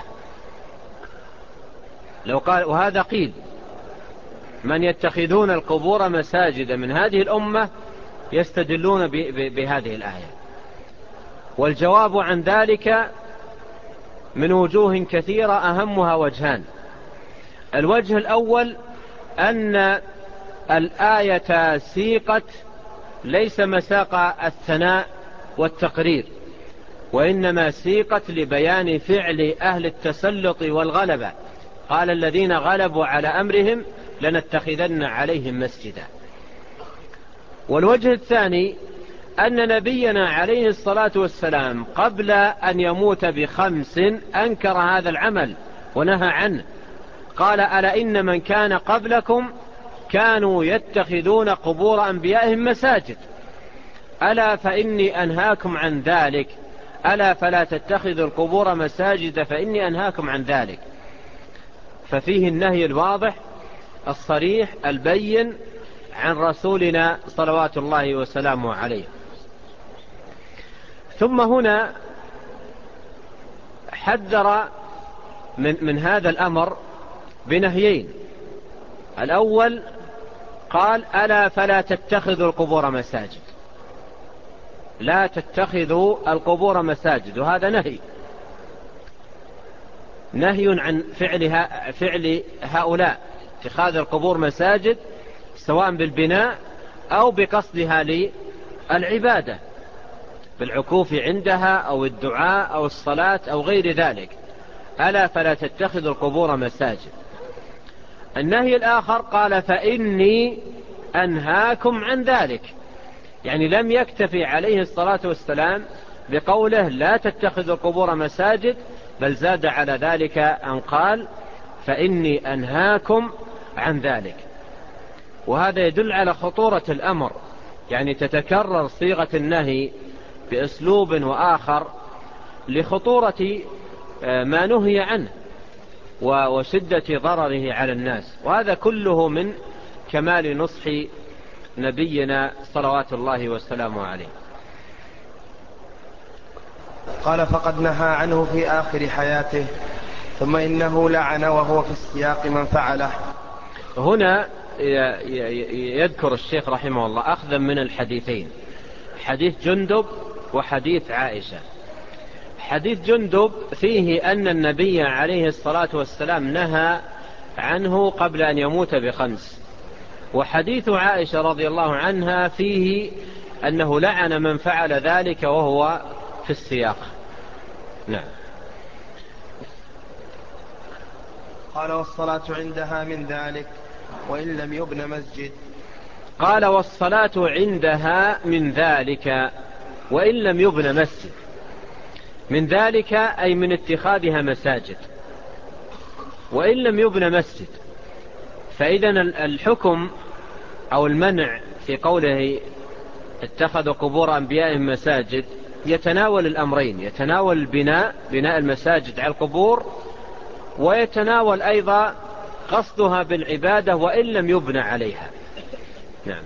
لو قال، وهذا قيل: من يتخذون القبور مساجد من هذه الأمة يستدلون بهذه الآية. والجواب عن ذلك من وجوه كثيرة، أهمها وجهان. الوجه الأول أن الآية سيقت ليس مساق الثناء والتقرير، وإنما سيقت لبيان فعل أهل التسلط والغلبة: قال الذين غلبوا على أمرهم لنتخذن عليهم مسجدا. والوجه الثاني أن نبينا عليه الصلاة والسلام قبل أن يموت بخمس أنكر هذا العمل ونهى عنه. قال: ألا إن من كان قبلكم كانوا يتخذون قبور أنبيائهم مساجد، ألا فإني أنهاكم عن ذلك. ألا فلا تتخذوا القبور مساجد فإني أنهاكم عن ذلك. ففيه النهي الواضح الصريح البين عن رسولنا صلوات الله وسلامه عليه. ثم هنا حذر من, من هذا الأمر بنهيين. الأول قال: ألا فلا تتخذوا القبور مساجد، لا تتخذوا القبور مساجد. وهذا نهي نهي عن فعلها فعل هؤلاء، اتخاذ القبور مساجد سواء بالبناء أو بقصدها للعبادة. بالعكوف عندها أو الدعاء أو الصلاة أو غير ذلك. ألا فلا تتخذوا القبور مساجد. النهي الآخر قال فإني أنهاكم عن ذلك، يعني لم يكتفي عليه الصلاة والسلام بقوله لا تتخذوا القبور مساجد، بل زاد على ذلك أن قال فإني أنهاكم عن ذلك. وهذا يدل على خطورة الأمر، يعني تتكرر صيغة النهي بأسلوب وآخر لخطورة ما نهي عنه وشدة ضرره على الناس، وهذا كله من كمال نصح نبينا صلوات الله وسلامه عليه. قال فقد نهى عنه في آخر حياته، ثم إنه لعن وهو في السياق من فعله. هنا يذكر الشيخ رحمه الله أخذا من الحديثين، حديث جندب وحديث عائشة. حديث جندب فيه أن النبي عليه الصلاة والسلام نهى عنه قبل أن يموت بخمس، وحديث عائشة رضي الله عنها فيه أنه لعن من فعل ذلك وهو في السياق. نعم. قال والصلاة عندها من ذلك وإن لم يبن مسجد. قال والصلاة عندها من ذلك وإن لم يبن مسجد. من ذلك أي من اتخاذها مساجد، وإن لم يبن مسجد. فإذا الحكم أو المنع في قوله اتخذوا قبور أنبيائهم مساجد يتناول الأمرين، يتناول البناء بناء المساجد على القبور، ويتناول أيضا قصدها بالعبادة وإن لم يبنى عليها. نعم.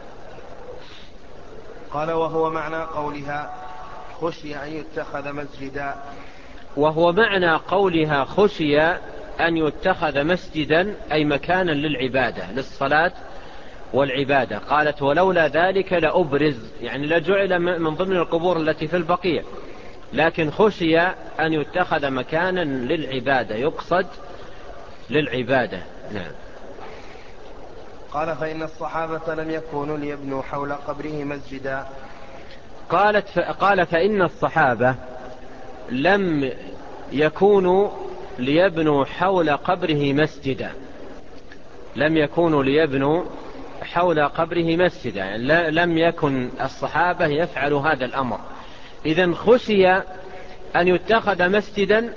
قال وهو معنى قولها خشي أن يتخذ مسجدا. وهو معنى قولها خشي أن يتخذ مسجدا أي مكانا للعبادة للصلاة والعبادة. قالت ولولا ذلك لأبرز، يعني لجعل من ضمن القبور التي في البقيع، لكن خشي أن يتخذ مكانا للعبادة، يقصد للعبادة. نعم. قال فإن الصحابة لم يكونوا ليبنوا حول قبره مسجدا. قالت ف... قال فإن الصحابة لم يكونوا ليبنوا حول قبره مسجدا، لم يكونوا ليبنوا حول قبره مسجدا، يعني لم يكن الصحابة يفعلوا هذا الأمر. إذن خشي أن يتخذ مسجدا،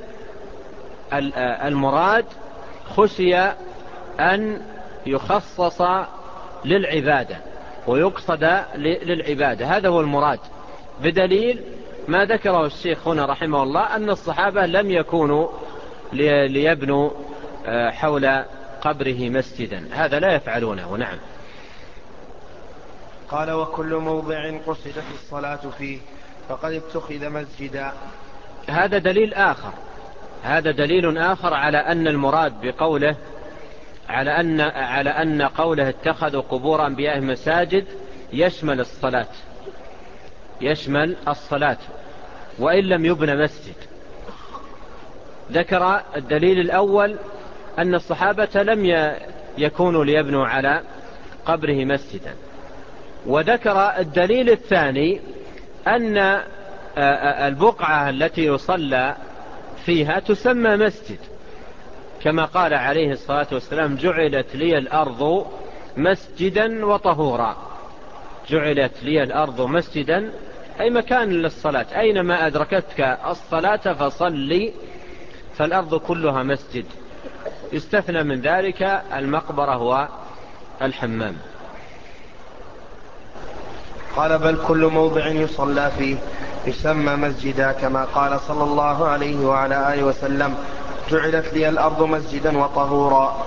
المراد خشي أن يخصص للعبادة ويقصد للعبادة، هذا هو المراد، بدليل ما ذكره الشيخ هنا رحمه الله أن الصحابة لم يكونوا ليبنوا حول قبره مسجدا، هذا لا يفعلونه. نعم. قال وكل موضع قصدت الصلاة فيه فقد اتخذ مسجدا. هذا دليل آخر، هذا دليل آخر على أن المراد بقوله على أن على أن قوله اتخذوا قبور أنبيائهم مساجد يشمل الصلاة، يشمل الصلاة وإن لم يبنى مسجد. ذكر الدليل الأول أن الصحابة لم يكونوا ليبنوا على قبره مسجدا، وذكر الدليل الثاني أن البقعة التي يصلى فيها تسمى مسجد، كما قال عليه الصلاة والسلام جعلت لي الأرض مسجدا وطهورا. جعلت لي الأرض مسجدا أي مكان للصلاة، أينما أدركتك الصلاة فصلي، فالأرض كلها مسجد، يستثنى من ذلك المقبرة والحمام. قال بل كل موضع يصلى فيه يسمى مسجدا، كما قال صلى الله عليه وعلى آله وسلم جعلت لي الأرض مسجدا وطهورا.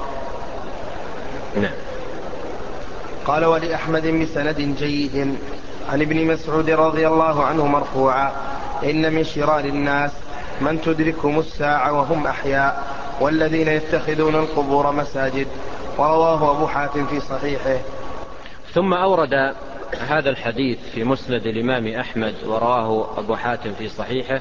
نعم. قال ولأحمد بسند جيد عن ابن مسعود رضي الله عنه مرفوعا إن من شرار الناس من تدركهم الساعة وهم أحياء والذين يتخذون القبور مساجد. ورواه أبو حاتم في صحيحه. ثم أورد هذا الحديث في مسند الإمام أحمد ورواه أبو حاتم في صحيحه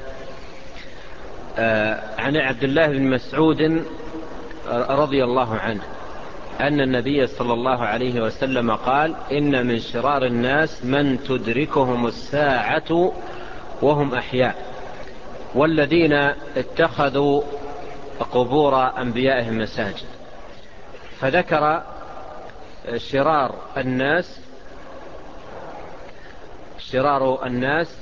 عن عبد الله بن مسعود رضي الله عنه أن النبي صلى الله عليه وسلم قال: إن من شرار الناس من تدركهم الساعة وهم أحياء، والذين اتخذوا قبور أنبيائهم مساجد. فذكر شرار الناس شرار الناس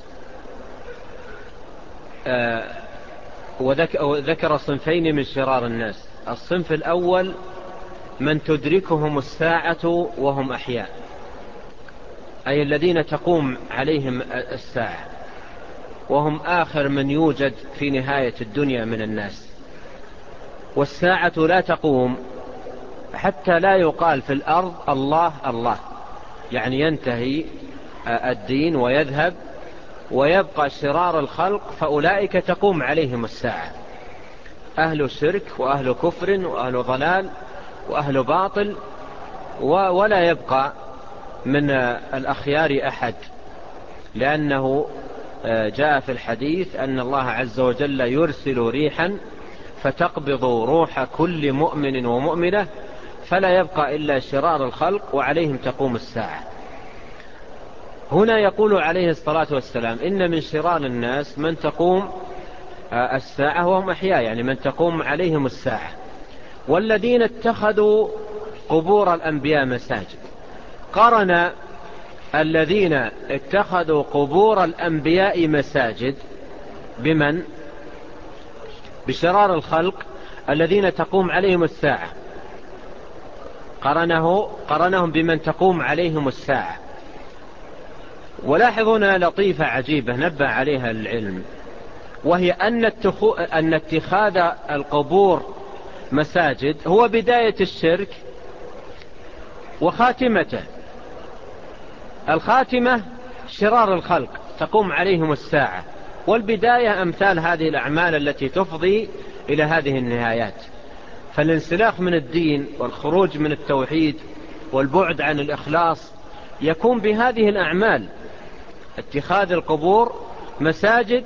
وذكر صنفين من شرار الناس. الصنف الأول من تدركهم الساعة وهم أحياء، أي الذين تقوم عليهم الساعة وهم آخر من يوجد في نهاية الدنيا من الناس، والساعة لا تقوم حتى لا يقال في الأرض الله الله، يعني ينتهي الدين ويذهب ويبقى شرار الخلق، فأولئك تقوم عليهم الساعة، أهل شرك وأهل كفر وأهل ضلال وأهل باطل، ولا يبقى من الأخيار أحد، لأنه جاء في الحديث أن الله عز وجل يرسل ريحا فتقبض روح كل مؤمن ومؤمنة، فلا يبقى إلا شرار الخلق وعليهم تقوم الساعة. هنا يقول عليه الصلاة والسلام: إن من شرار الناس من تقوم الساعة وهم أحياء، يعني من تقوم عليهم الساعة، والذين اتخذوا قبور الأنبياء مساجد. قرن الذين اتخذوا قبور الأنبياء مساجد بمن؟ بشرار الخلق الذين تقوم عليهم الساعة، قرنه قرنهم بمن تقوم عليهم الساعة. ولاحظون لطيفة عجيبة نبه عليها العلم، وهي أن أن اتخاذ القبور مساجد هو بداية الشرك وخاتمته. الخاتمة شرار الخلق تقوم عليهم الساعة، والبداية أمثال هذه الأعمال التي تفضي إلى هذه النهايات. فالانسلاخ من الدين والخروج من التوحيد والبعد عن الإخلاص يكون بهذه الأعمال: اتخاذ القبور مساجد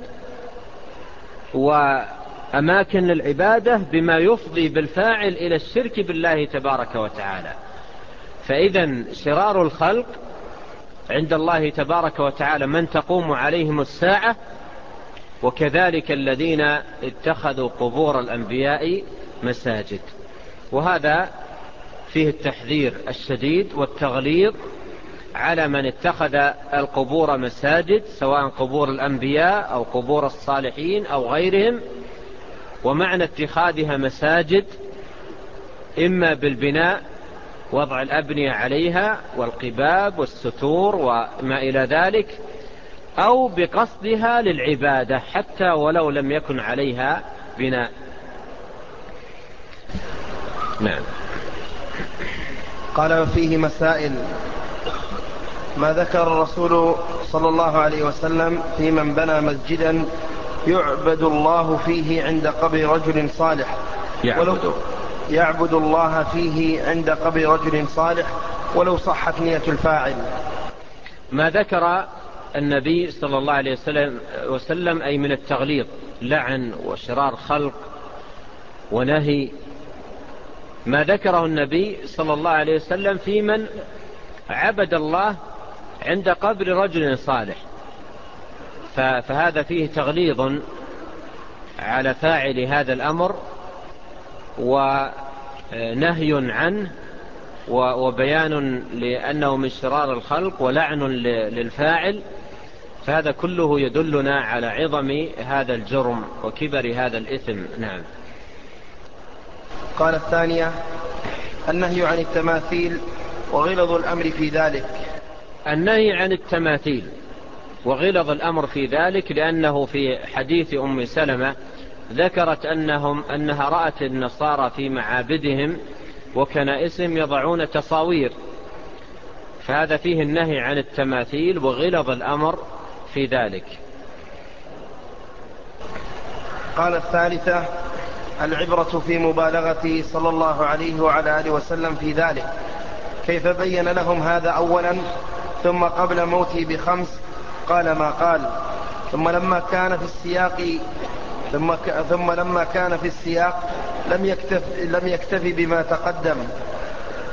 وأماكن للعبادة، بما يفضي بالفاعل إلى الشرك بالله تبارك وتعالى. فإذا شرار الخلق عند الله تبارك وتعالى من تقوم عليهم الساعة، وكذلك الذين اتخذوا قبور الأنبياء مساجد. وهذا فيه التحذير الشديد والتغليظ على من اتخذ القبور مساجد، سواء قبور الأنبياء أو قبور الصالحين أو غيرهم. ومعنى اتخاذها مساجد إما بالبناء، وضع الأبنية عليها والقباب والستور وما إلى ذلك، أو بقصدها للعبادة حتى ولو لم يكن عليها بناء. نعم. قال: فيه مسائل. ما ذكر الرسول صلى الله عليه وسلم في من بنى مسجدا يعبد الله فيه عند قبر رجل صالح، يعبد, يعبد الله فيه عند قبر رجل صالح ولو صحت نية الفاعل. ما ذكر النبي صلى الله عليه وسلم أي من التغليظ، لعن وشرار خلق ونهي، ما ذكره النبي صلى الله عليه وسلم في من عبد الله عند قبر رجل صالح، فهذا فيه تغليظ على فاعل هذا الأمر ونهي عنه وبيان لأنه من شرار الخلق ولعن للفاعل. فهذا كله يدلنا على عظم هذا الجرم وكبر هذا الإثم. نعم. قال: الثانية النهي عن التماثيل وغلظ الأمر في ذلك. النهي عن التماثيل وغلظ الأمر في ذلك، لأنه في حديث أم سلمة ذكرت أنهم أنها رأت النصارى في معابدهم وكنائسهم يضعون تصاوير، فهذا فيه النهي عن التماثيل وغلظ الأمر في ذلك. قال: الثالثة العبرة في مبالغته صلى الله عليه وعلى آله وسلم في ذلك، كيف بين لهم هذا أولا، ثم قبل موته بخمس قال ما قال، ثم لما كان في السياق ثم, ك... ثم لما كان في السياق لم يكتف... لم يكتفي بما تقدم،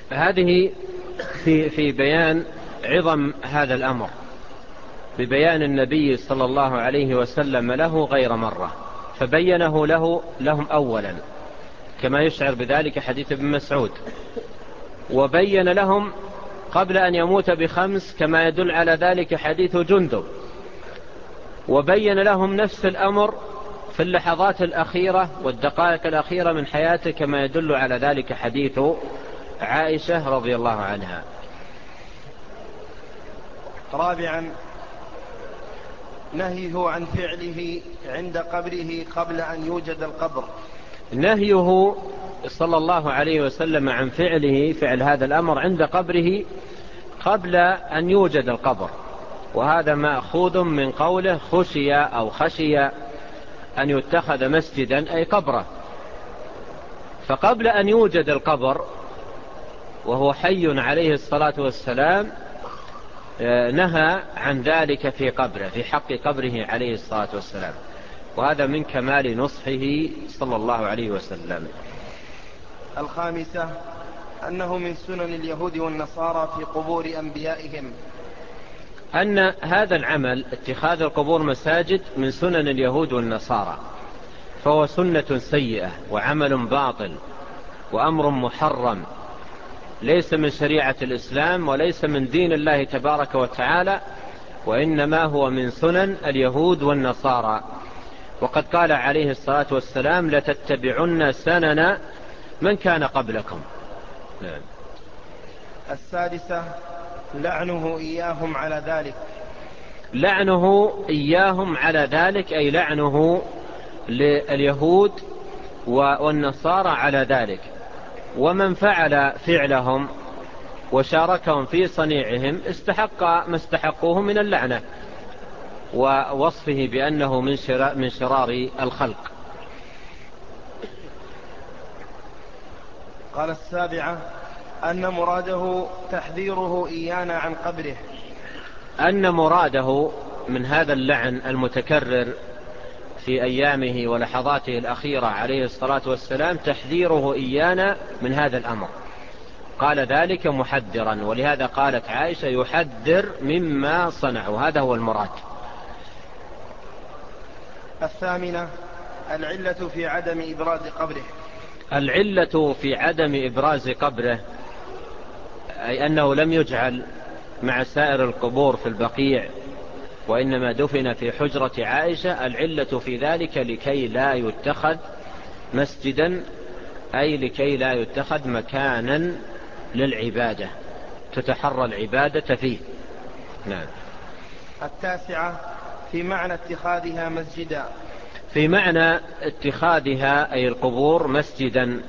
هذه في, في بيان عظم هذا الأمر، ببيان النبي صلى الله عليه وسلم له غير مرة، فبينه له لهم أولا كما يشعر بذلك حديث ابن مسعود، وبين لهم قبل أن يموت بخمس كما يدل على ذلك حديث جندب، وبين لهم نفس الأمر في اللحظات الأخيرة والدقائق الأخيرة من حياته كما يدل على ذلك حديث عائشة رضي الله عنها. رابعا نهيه عن فعله عند قبره قبل أن يوجد القبر. نهيه صلى الله عليه وسلم عن فعله فعل هذا الأمر عند قبره قبل أن يوجد القبر، وهذا مأخوذ من قوله خشي أو خشي أن يتخذ مسجدا أي قبره، فقبل أن يوجد القبر وهو حي عليه الصلاة والسلام نهى عن ذلك في قبره، في حق قبره عليه الصلاة والسلام، وهذا من كمال نصحه صلى الله عليه وسلم. الخامسة أنه من سنن اليهود والنصارى في قبور أنبيائهم، أن هذا العمل اتخاذ القبور مساجد من سنن اليهود والنصارى، فهو سنة سيئة وعمل باطل وأمر محرم، ليس من شريعة الإسلام وليس من دين الله تبارك وتعالى، وإنما هو من سنن اليهود والنصارى. وقد قال عليه الصلاة والسلام لتتبعن سنن من كان قبلكم. نعم. السادسة لعنه إياهم على ذلك. لعنه إياهم على ذلك أي لعنه لليهود والنصارى على ذلك، ومن فعل فعلهم وشاركهم في صنيعهم استحق ما استحقوه من اللعنة ووصفه بأنه من شرار الخلق. قال السابعة أن مراده تحذيره إيانا عن قبره. أن مراده من هذا اللعن المتكرر في أيامه ولحظاته الأخيرة عليه الصلاة والسلام تحذيره إيانا من هذا الأمر، قال ذلك محذرا، ولهذا قالت عائشة يحذر مما صنعوا، هذا هو المراد. الثامنة العلة في عدم إبراز قبره. العلة في عدم إبراز قبره أي أنه لم يجعل مع سائر القبور في البقيع، وإنما دفن في حجرة عائشة. العلة في ذلك لكي لا يتخذ مسجدا، أي لكي لا يتخذ مكانا للعبادة تتحرى العبادة فيه. نعم. التاسعة في معنى اتخاذها مسجدا. في معنى اتخاذها أي القبور مسجدا،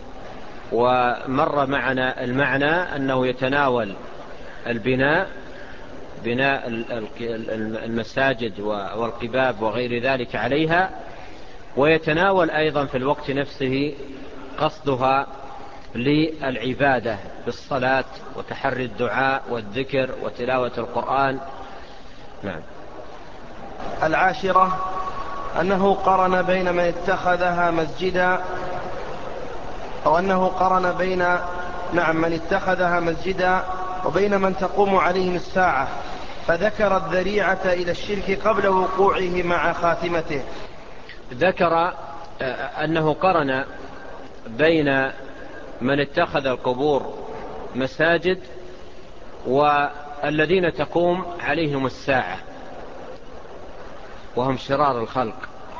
ومر معنا المعنى أنه يتناول البناء بناء المساجد والقباب وغير ذلك عليها، ويتناول أيضا في الوقت نفسه قصدها للعبادة بالصلاة وتحري الدعاء والذكر وتلاوة القرآن. نعم. العاشرة أنه قرن بين من اتخذها مسجدا أو أنه قرن بين نعم من اتخذها مسجدا وبين من تقوم عليهم الساعة، فذكر الذريعة إلى الشرك قبل وقوعه مع خاتمته. ذكر أنه قرن بين من اتخذ القبور مساجد والذين تقوم عليهم الساعة وهم شرار الخلق،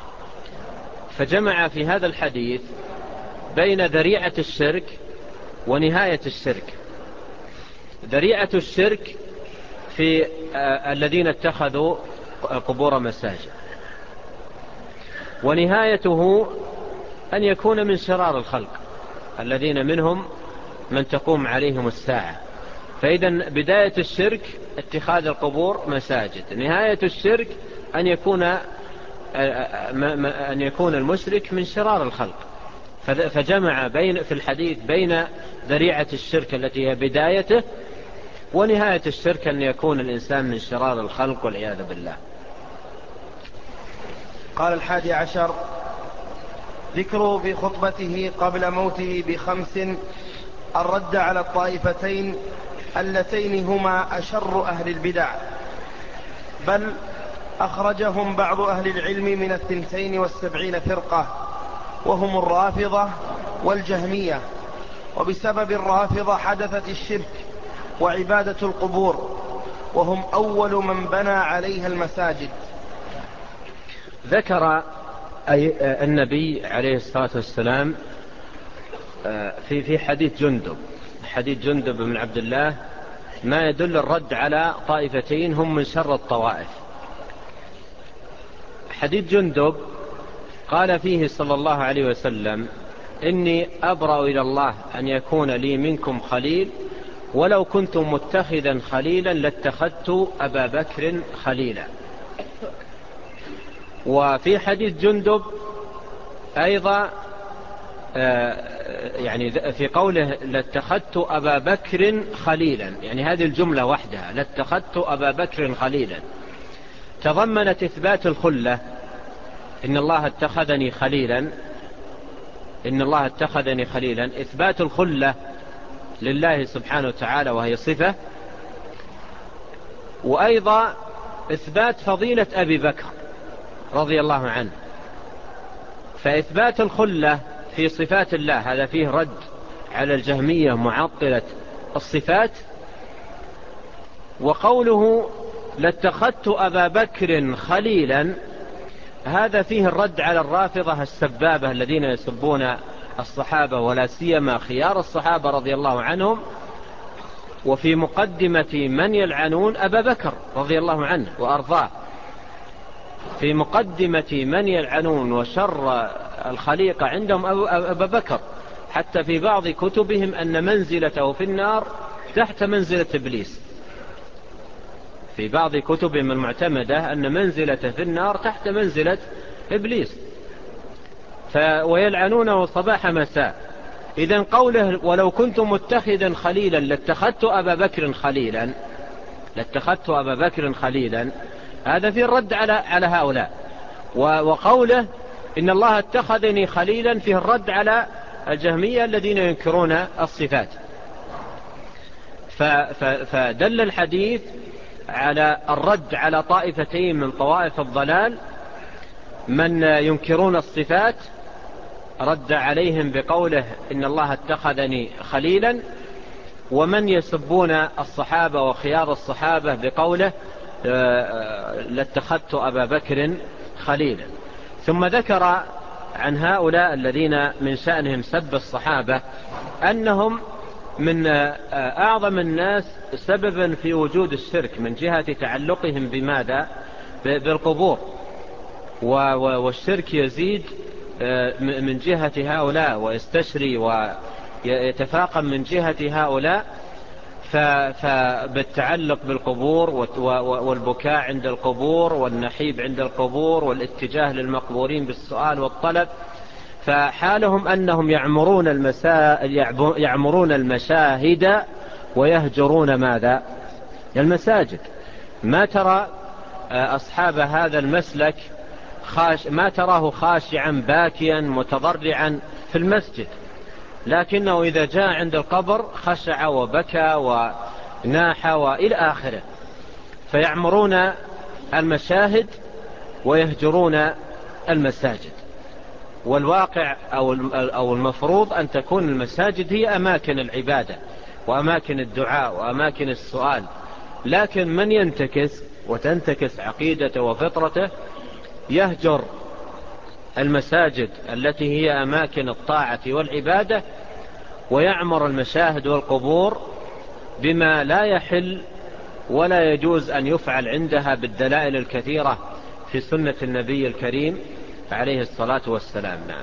فجمع في هذا الحديث بين ذريعة الشرك ونهاية الشرك. ذريعة الشرك في الذين اتخذوا قبور مساجد، ونهايته أن يكون من شرار الخلق الذين منهم من تقوم عليهم الساعة. فإذا بداية الشرك اتخاذ القبور مساجد، نهاية الشرك أن يكون أن يكون المشرك من شرار الخلق. فجمع بين في الحديث بين ذريعة الشرك التي هي بدايته ونهاية الشرك أن يكون الإنسان من شرار الخلق والعياذ بالله. قال الحادي عشر ذكره في خطبته قبل موته بخمس الرد على الطائفتين اللتين هما أشر أهل البدع، بل أخرجهم بعض أهل العلم من الثنتين والسبعين فرقة، وهم الرافضة والجهمية. وبسبب الرافضة حدثت الشرك وعبادة القبور، وهم أول من بنى عليها المساجد. ذكر أي النبي عليه الصلاة والسلام في في حديث جندب حديث جندب بن عبد الله ما يدل الرد على طائفتين هم من شر الطوائف. حديث جندب قال فيه صلى الله عليه وسلم: إني أبرأ إلى الله أن يكون لي منكم خليل، ولو كنت متخذا خليلا لاتخذت أبا بكر خليلا. وفي حديث جندب أيضا يعني في قوله لاتخذت أبا بكر خليلا، يعني هذه الجملة وحدها لاتخذت أبا بكر خليلا تضمنت إثبات الخلة. إن الله اتخذني خليلا إن الله اتخذني خليلا إثبات الخلة لله سبحانه وتعالى وهي صفة، وأيضا إثبات فضيلة أبي بكر رضي الله عنه. فإثبات الخلة في صفات الله هذا فيه رد على الجهمية معطلة الصفات، وقوله لاتخذت أبا بكر خليلا هذا فيه الرد على الرافضة السبابة الذين يسبون الصحابة ولا سيما خيار الصحابة رضي الله عنهم، وفي مقدمة من يلعنون أبا بكر رضي الله عنه وأرضاه، في مقدمة من يلعنون وشر الخليقة عندهم أبا بكر، حتى في بعض كتبهم أن منزلته في النار تحت منزلة إبليس. في بعض كتبهم المعتمدة أن منزلته في النار تحت منزلة إبليس، ف... ويلعنونه صباح مساء. إذن قوله ولو كنت متخذا خليلا لاتخذت أبا بكر خليلا لاتخذت أبا بكر خليلا هذا في الرد على على هؤلاء. وقوله إن الله اتخذني خليلا فيه الرد على الجهمية الذين ينكرون الصفات. فدل الحديث على الرد على طائفتين من طوائف الضلال، من ينكرون الصفات رد عليهم بقوله إن الله اتخذني خليلا، ومن يسبون الصحابة وخيار الصحابة بقوله لاتخذت أبا بكر خليلا. ثم ذكر عن هؤلاء الذين من شأنهم سب الصحابة أنهم من أعظم الناس سببا في وجود الشرك من جهة تعلقهم بماذا؟ بالقبور، والشرك يزيد من جهة هؤلاء ويستشري ويتفاقم من جهة هؤلاء، فبالتعلق بالقبور والبكاء عند القبور والنحيب عند القبور والاتجاه للمقبورين بالسؤال والطلب، فحالهم أنهم يعمرون, المسا... يعمرون المشاهد ويهجرون ماذا؟ المساجد. ما ترى أصحاب هذا المسلك خاش... ما تراه خاشعا باكيا متضرعا في المسجد، لكنه إذا جاء عند القبر خشع وبكى وناح وإلى آخره. فيعمرون المشاهد ويهجرون المساجد. والواقع أو المفروض أن تكون المساجد هي أماكن العبادة وأماكن الدعاء وأماكن السؤال، لكن من ينتكس وتنتكس عقيدته وفطرته يهجر المساجد التي هي أماكن الطاعة والعبادة ويعمر المشاهد والقبور بما لا يحل ولا يجوز أن يفعل عندها بالدلائل الكثيرة في سنة النبي الكريم عليه الصلاة والسلام. نعم.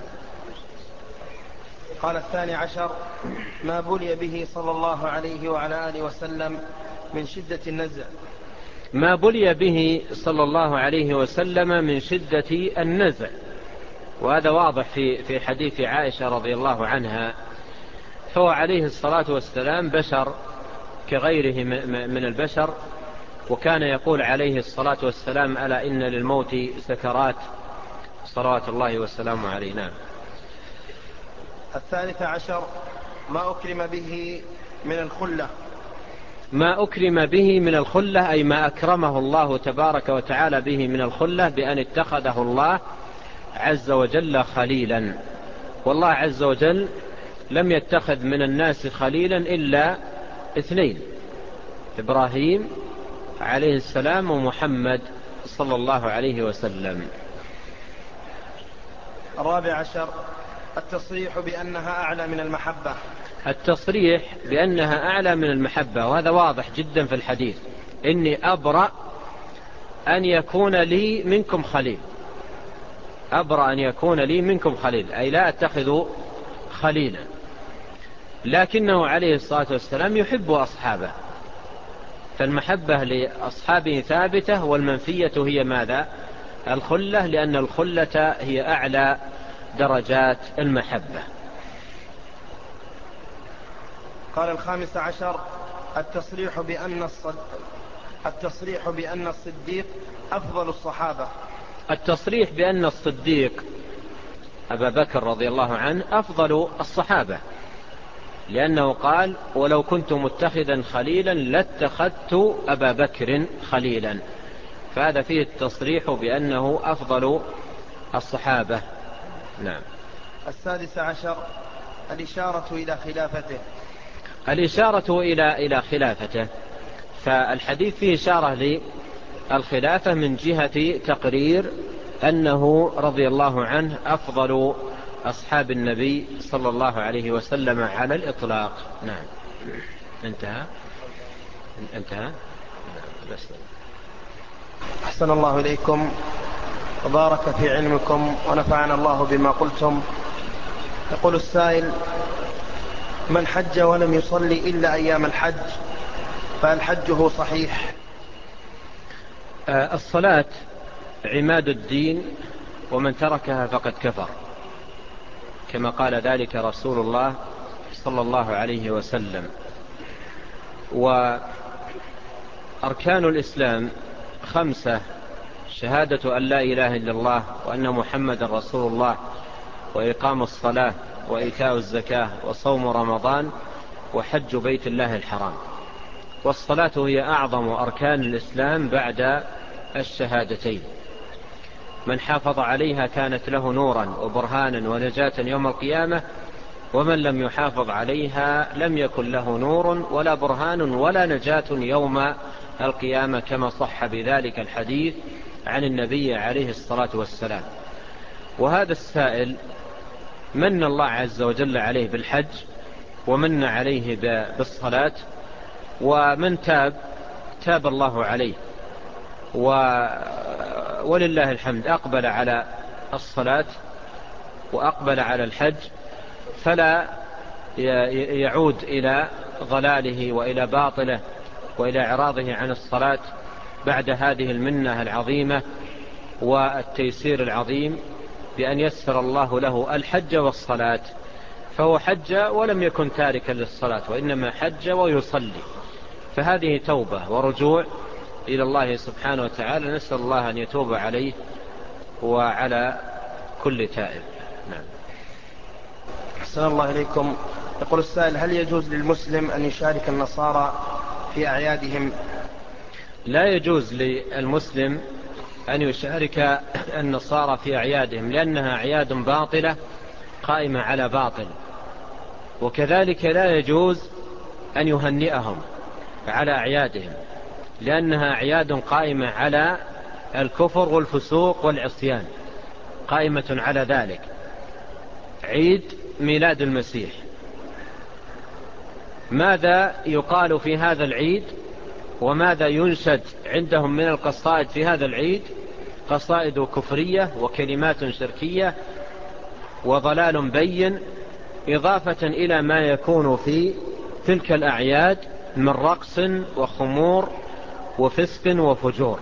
قال الثاني عشر: ما بلي به صلى الله عليه وعلى آله وسلم من شدة النزع. ما بلي به صلى الله عليه وسلم من شدة النزع، وهذا واضح في في حديث عائشة رضي الله عنها. فهو عليه الصلاة والسلام بشر كغيره من البشر، وكان يقول عليه الصلاة والسلام: ألا إن للموت سكرات، صلوات الله والسلام عليه. نعم. الثالث عشر: ما أكرم به من الخلة. ما أكرم به من الخلة أي ما أكرمه الله تبارك وتعالى به من الخلة بأن اتخذه الله عز وجل خليلا. والله عز وجل لم يتخذ من الناس خليلا إلا اثنين: إبراهيم عليه السلام ومحمد صلى الله عليه وسلم. الرابع عشر التصريح بأنها أعلى من المحبة. التصريح بأنها أعلى من المحبة، وهذا واضح جدا في الحديث: إني أبرأ أن يكون لي منكم خليل. أبرأ أن يكون لي منكم خليل أي لا أتخذ خليلا، لكنه عليه الصلاة والسلام يحب أصحابه، فالمحبة لأصحابه ثابتة، والمنفية هي ماذا؟ الخلة، لأن الخلة هي أعلى درجات المحبة. قال الخامس عشر التصريح بأن الصد... التصريح بأن الصديق أفضل الصحابة. التصريح بأن الصديق أبا بكر رضي الله عنه أفضل الصحابة، لأنه قال: ولو كنت متخذا خليلا لاتخذت أبا بكر خليلا. فهذا فيه التصريح بأنه أفضل الصحابة. نعم. السادس عشر الإشارة إلى خلافته. الإشارة إلى إلى خلافته، فالحديث فيه إشارة للخلافة من جهة تقرير أنه رضي الله عنه أفضل أصحاب النبي صلى الله عليه وسلم على الإطلاق. نعم. انتهى انتهى بس. أحسن الله إليكم وبارك في علمكم ونفعنا الله بما قلتم. يقول السائل: من حج ولم يصلي إلا أيام الحج فهل حجه صحيح؟ آه الصلاة عماد الدين، ومن تركها فقد كفر، كما قال ذلك رسول الله صلى الله عليه وسلم. وأركان الإسلام خمسة: شهادة أن لا إله إلا الله وأن محمد رسول الله، وإقام الصلاة، وإيتاء الزكاة، وصوم رمضان، وحج بيت الله الحرام. والصلاة هي أعظم أركان الإسلام بعد الشهادتين، من حافظ عليها كانت له نورا وبرهانا ونجاة يوم القيامة، ومن لم يحافظ عليها لم يكن له نور ولا برهان ولا نجاة يوم القيامة، كما صح بذلك الحديث عن النبي عليه الصلاة والسلام. وهذا السائل من الله عز وجل عليه بالحج، ومن عليه بالصلاة، ومن تاب تاب الله عليه، ولله الحمد أقبل على الصلاة وأقبل على الحج، فلا يعود إلى ضلاله وإلى باطله وإلى إعراضه عن الصلاة بعد هذه المنة العظيمة والتيسير العظيم بأن يسر الله له الحج والصلاة. فهو حج ولم يكن تاركا للصلاة، وإنما حج ويصلي، فهذه توبة ورجوع إلى الله سبحانه وتعالى. نسأل الله أن يتوب عليه وعلى كل تائب. نعم. أحسن الله إليكم. يقول السائل: هل يجوز للمسلم أن يشارك النصارى في أعيادهم؟ لا يجوز للمسلم أن يشارك النصارى في أعيادهم، لأنها أعياد باطلة قائمة على باطل. وكذلك لا يجوز أن يهنئهم على أعيادهم، لأنها أعياد قائمة على الكفر والفسوق والعصيان، قائمة على ذلك. عيد ميلاد المسيح، ماذا يقال في هذا العيد وماذا ينشد عندهم من القصائد في هذا العيد؟ قصائد كفرية وكلمات شركية وضلال بين، إضافة إلى ما يكون في تلك الأعياد من رقص وخمور وفسق وفجور.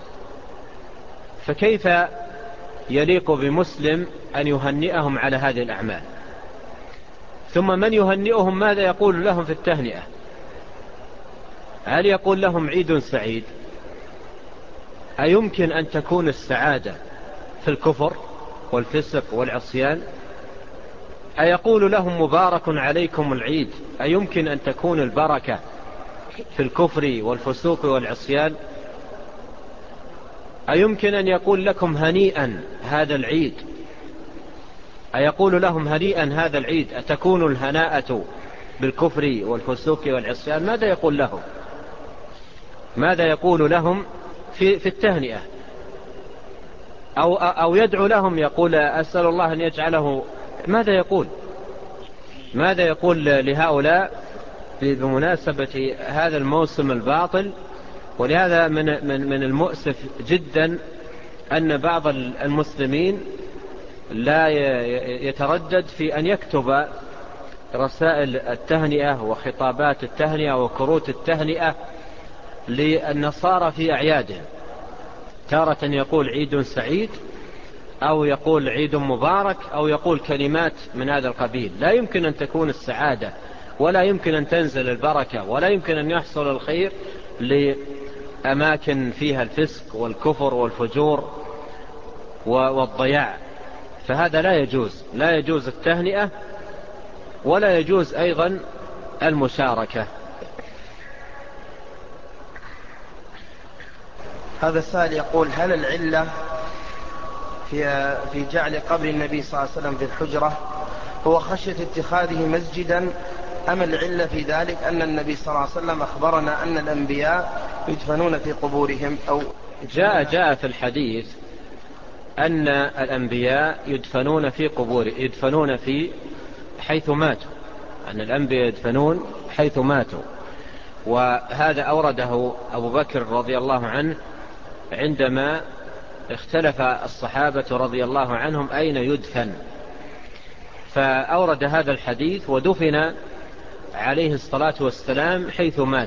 فكيف يليق بمسلم أن يهنئهم على هذه الأعمال؟ ثم من يهنئهم ماذا يقول لهم في التهنئة؟ هل يقول لهم عيد سعيد؟ أيمكن أن تكون السعادة في الكفر والفسق والعصيان؟ أيقول لهم مبارك عليكم العيد؟ أيمكن أن تكون البركة في الكفر والفسوق والعصيان؟ أيمكن أن يقول لكم هنيئا هذا العيد؟ أيقول لهم هنيئا هذا العيد؟ أتكون الهناءة بالكفر والفسوق والعصيان؟ ماذا يقول لهم؟ ماذا يقول لهم في, في التهنئة؟ أو, أو يدعو لهم يقول أسأل الله أن يجعله، ماذا يقول؟ ماذا يقول لهؤلاء بمناسبة هذا الموسم الباطل؟ ولهذا من, من, من المؤسف جدا أن بعض المسلمين لا يتردد في أن يكتب رسائل التهنئة وخطابات التهنئة وكروت التهنئة للنصارى في أعيادهم. تارة يقول عيد سعيد، أو يقول عيد مبارك، أو يقول كلمات من هذا القبيل. لا يمكن أن تكون السعادة، ولا يمكن أن تنزل البركة، ولا يمكن أن يحصل الخير لأماكن فيها الفسق والكفر والفجور والضياع. فهذا لا يجوز، لا يجوز التهنئة، ولا يجوز أيضا المشاركة. هذا السائل يقول: هل العلة في في جعل قبر النبي صلى الله عليه وسلم في الحجرة هو خشية اتخاذه مسجدا، أم العلة في ذلك أن النبي صلى الله عليه وسلم أخبرنا أن الأنبياء يدفنون في قبورهم؟ أو جاء جاء في الحديث أن الأنبياء يدفنون في قبور يدفنون في حيث ماتوا، أن الأنبياء يدفنون حيث ماتوا. وهذا أورده أبو بكر رضي الله عنه عندما اختلف الصحابة رضي الله عنهم أين يدفن، فأورد هذا الحديث ودفن عليه الصلاة والسلام حيث مات.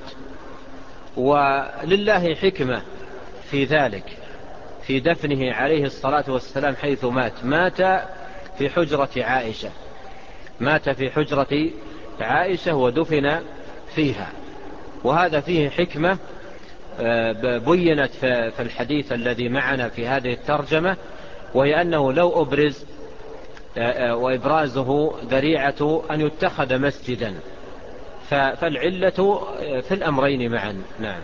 ولله حكمة في ذلك، في دفنه عليه الصلاة والسلام حيث مات. مات في حجرة عائشة، مات في حجرة عائشة ودفن فيها، وهذا فيه حكمة بينت في الحديث الذي معنا في هذه الترجمة، وهي أنه لو أبرز وإبرازه ذريعة أن يتخذ مسجدا، فالعلة في الأمرين معا. نعم.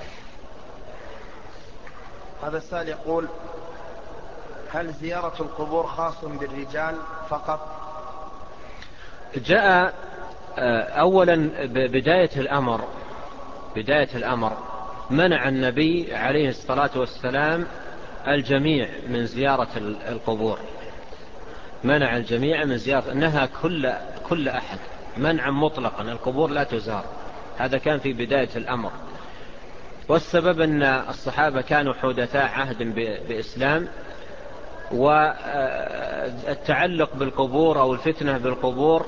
هذا السائل يقول: هل زيارة القبور خاص بالرجال فقط؟ جاء أولا بداية الأمر بداية الأمر منع النبي عليه الصلاة والسلام الجميع من زيارة القبور، منع الجميع من زيارة، نهى كل كل أحد منعا مطلقا، القبور لا تزار. هذا كان في بداية الأمر. والسبب أن الصحابة كانوا حدثاء عهد بإسلام، والتعلق بالقبور أو الفتنة بالقبور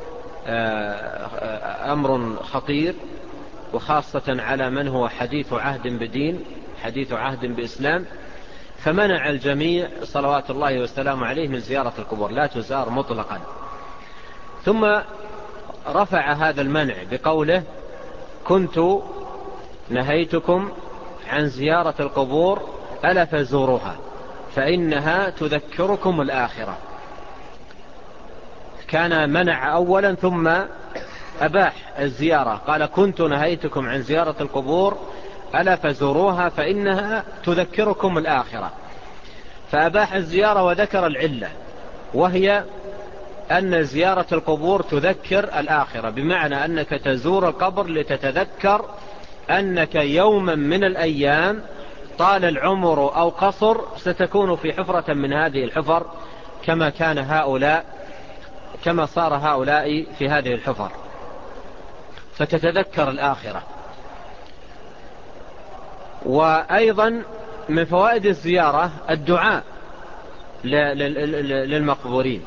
أمر خطير، وخاصة على من هو حديث عهد بدين، حديث عهد بإسلام. فمنع الجميع صلوات الله وسلامه عليه من زيارة القبور، لا تزار مطلقا. ثم رفع هذا المنع بقوله: كنت نهيتكم عن زيارة القبور ألا فزوروها فإنها تذكركم الآخرة. كان منع أولا ثم أباح الزيارة، قال: كنت نهيتكم عن زيارة القبور ألا فزوروها فإنها تذكركم الآخرة. فأباح الزيارة وذكر العلة، وهي أن زيارة القبور تذكر الآخرة، بمعنى أنك تزور القبر لتتذكر أنك يوما من الأيام طال العمر أو قصر ستكون في حفرة من هذه الحفر، كما كان هؤلاء كما صار هؤلاء في هذه الحفر، فتتذكر الآخرة. وأيضا من فوائد الزيارة الدعاء للمقبورين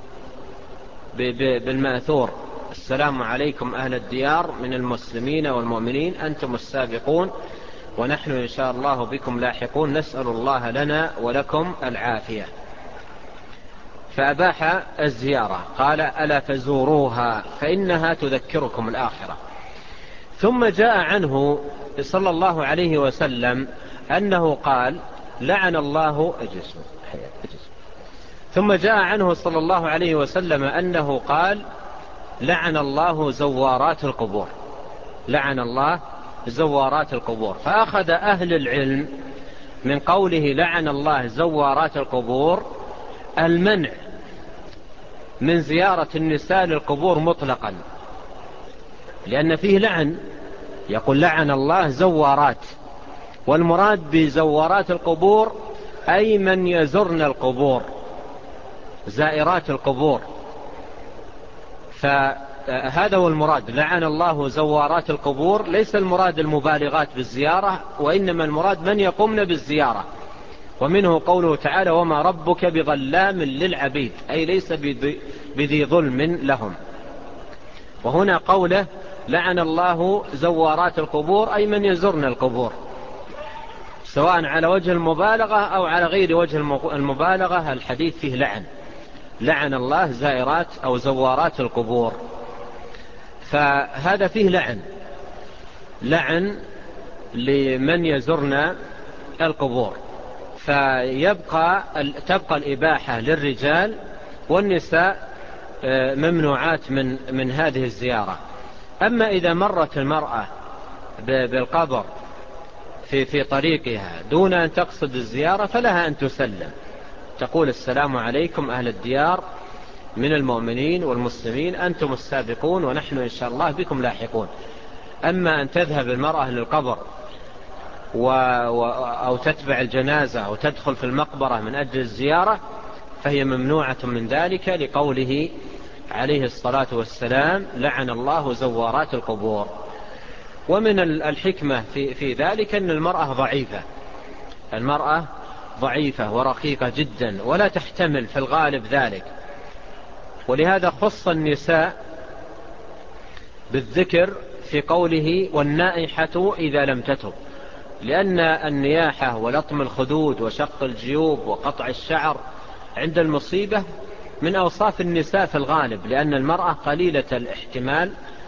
بالمأثور: السلام عليكم أهل الديار من المسلمين والمؤمنين، أنتم السابقون ونحن إن شاء الله بكم لاحقون، نسأل الله لنا ولكم العافية. فأباح الزيارة، قال: ألا فزوروها فإنها تذكركم الآخرة. ثم جاء عنه صلى الله عليه وسلم أنه قال: لعن الله أجلس ثم جاء عنه صلى الله عليه وسلم أنه قال: لعن الله زوارات القبور، لعن الله زوارات القبور. فأخذ أهل العلم من قوله لعن الله زوارات القبور المنع من زيارة النساء للقبور مطلقا، لأن فيه لعن، يقول لعن الله زوارات، والمراد بزوارات القبور أي من يزرن القبور، زائرات القبور. فهذا هو المراد، لعن الله زوارات القبور، ليس المراد المبالغات بالزيارة، وإنما المراد من يقومن بالزيارة. ومنه قوله تعالى: وما ربك بظلام للعبيد، أي ليس بذي ظلم لهم. وهنا قوله لعن الله زوارات القبور أي من يزرن القبور، سواء على وجه المبالغة أو على غير وجه المبالغة، الحديث فيه لعن، لعن الله زائرات أو زوارات القبور. فهذا فيه لعن، لعن لمن يزرن القبور. فيبقى تبقى الإباحة للرجال، والنساء ممنوعات من من هذه الزيارة. أما إذا مرت المرأة بالقبر في في طريقها دون أن تقصد الزيارة فلها أن تسلم، تقول: السلام عليكم أهل الديار من المؤمنين والمسلمين، أنتم السابقون ونحن إن شاء الله بكم لاحقون. أما أن تذهب المرأة للقبر و... و... أو تتبع الجنازة أو تدخل في المقبرة من أجل الزيارة فهي ممنوعة من ذلك، لقوله عليه الصلاة والسلام: لعن الله زوارات القبور. ومن الحكمة في, في ذلك أن المرأة ضعيفة، المرأة ضعيفة ورقيقة جدا ولا تحتمل في الغالب ذلك، ولهذا خص النساء بالذكر في قوله: والنائحة إذا لم تتب، لأن النياحة ولطم الخدود وشق الجيوب وقطع الشعر عند المصيبة من أوصاف النساء في الغالب، لأن المرأة قليلة الاحتمال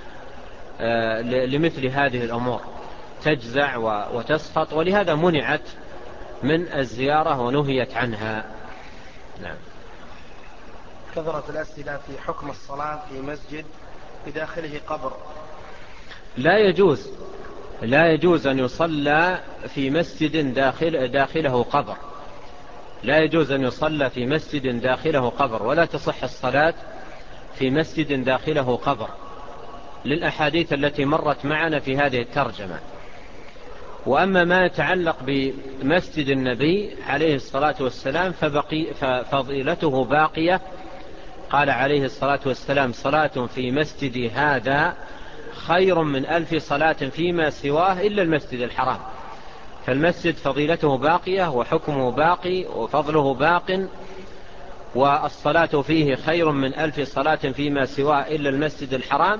لمثل هذه الأمور، تجزع وتسخط، ولهذا منعت من الزيارة ونهيت عنها. نعم. كثرة الأسئلة في حكم الصلاة في مسجد بداخله قبر. لا يجوز، لا يجوز أن يصلى في مسجد داخل داخله قبر، لا يجوز أن يصلى في مسجد داخله قبر، ولا تصح الصلاة في مسجد داخله قبر، للأحاديث التي مرت معنا في هذه الترجمة. وأما ما يتعلق بمسجد النبي عليه الصلاة والسلام فبقي ففضيلته باقية. قال عليه الصلاة والسلام: صلاة في مسجدي هذا خير من ألف صلاة فيما سواه إلا المسجد الحرام. فالمسجد فضيلته باقية وحكمه باقي وفضله باق، والصلاة فيه خير من ألف صلاة فيما سواه إلا المسجد الحرام.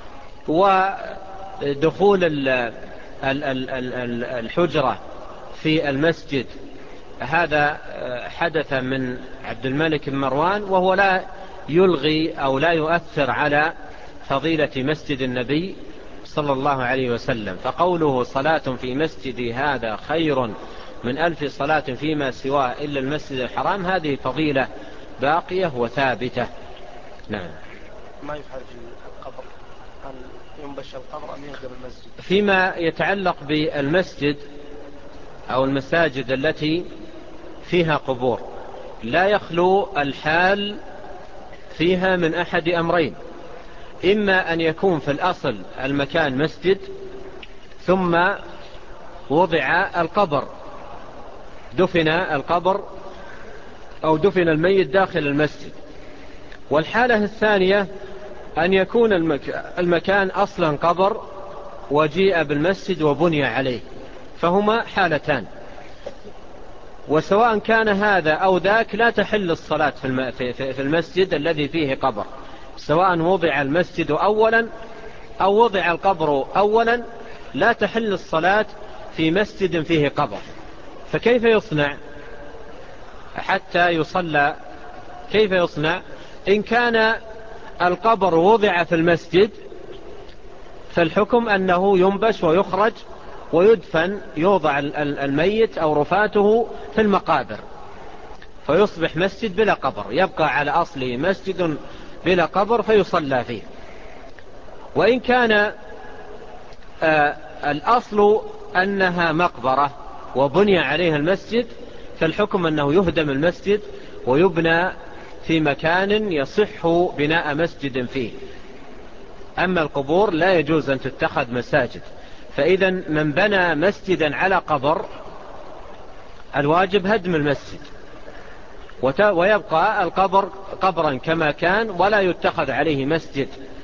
ودخول الحجرة في المسجد هذا حدث من عبد الملك بن مروان، وهو لا يلغي أو لا يؤثر على فضيلة مسجد النبي صلى الله عليه وسلم. فقوله: صلاة في مسجدي هذا خير من ألف صلاة فيما سواه إلا المسجد الحرام، هذه فضيلة باقية وثابتة. نعم. ما يفعل في القبر؟ هل ينبش القبر أم يهدم المسجد؟ فيما يتعلق بالمسجد أو المساجد التي فيها قبور لا يخلو الحال فيها من أحد أمرين: إما أن يكون في الأصل المكان مسجد ثم وضع القبر، دفن القبر أو دفن الميت داخل المسجد. والحالة الثانية أن يكون المكان أصلا قبر وجيء بالمسجد وبني عليه، فهما حالتان، وسواء كان هذا أو ذاك لا تحل الصلاة في المسجد الذي فيه قبر، سواء وضع المسجد أولا أو وضع القبر أولا لا تحل الصلاة في مسجد فيه قبر. فكيف يصنع حتى يصلى؟ كيف يصنع؟ إن كان القبر وضع في المسجد فالحكم أنه ينبش ويخرج ويدفن، يوضع الميت أو رفاته في المقابر. فيصبح مسجد بلا قبر، يبقى على أصله مسجد بلا قبر فيصلى فيه. وإن كان آه الأصل أنها مقبرة وبني عليها المسجد، فالحكم أنه يهدم المسجد ويبنى في مكان يصح بناء مسجد فيه. أما القبور لا يجوز أن تتخذ مساجد. فإذا من بنى مسجدا على قبر الواجب هدم المسجد ويبقى القبر قبرا كما كان ولا يتخذ عليه مسجد.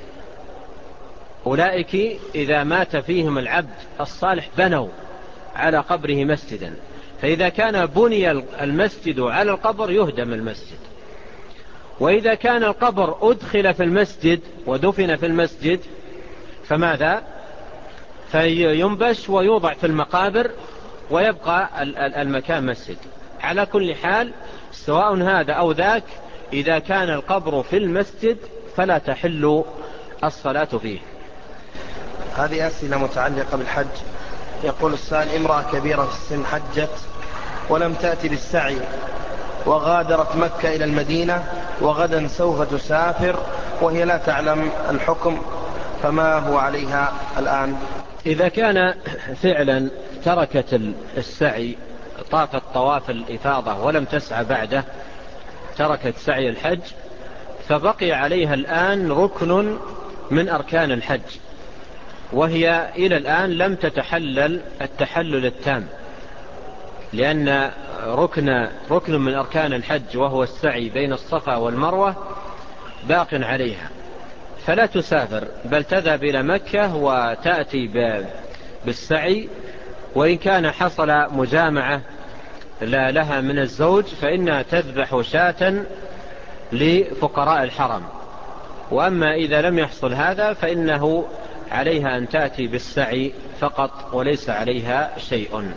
أولئك إذا مات فيهم العبد الصالح بنوا على قبره مسجدا، فإذا كان بني المسجد على القبر يهدم المسجد. وإذا كان القبر أدخل في المسجد ودفن في المسجد فماذا؟ فينبش ويوضع في المقابر ويبقى المكان مسجد. على كل حال سواء هذا أو ذاك، إذا كان القبر في المسجد فلا تحل الصلاة فيه. هذه أسئلة متعلقة بالحج. يقول السائل: امرأة كبيرة في السن حجت ولم تأتي بالسعي وغادرت مكة إلى المدينة وغدا سوف تسافر وهي لا تعلم الحكم، فما هو عليها الآن؟ إذا كان فعلا تركت السعي، طافت طواف الإفاضة ولم تسعى بعده، تركت سعي الحج، فبقي عليها الآن ركن من أركان الحج، وهي إلى الآن لم تتحلل التحلل التام، لأن ركن, ركن من أركان الحج وهو السعي بين الصفا والمروة باق عليها، فلا تسافر بل تذهب إلى مكة وتأتي بالسعي. وإن كان حصل مجامعة لا لها من الزوج فإنها تذبح شاة لفقراء الحرم. وأما إذا لم يحصل هذا فإنه عليها أن تأتي بالسعي فقط وليس عليها شيء.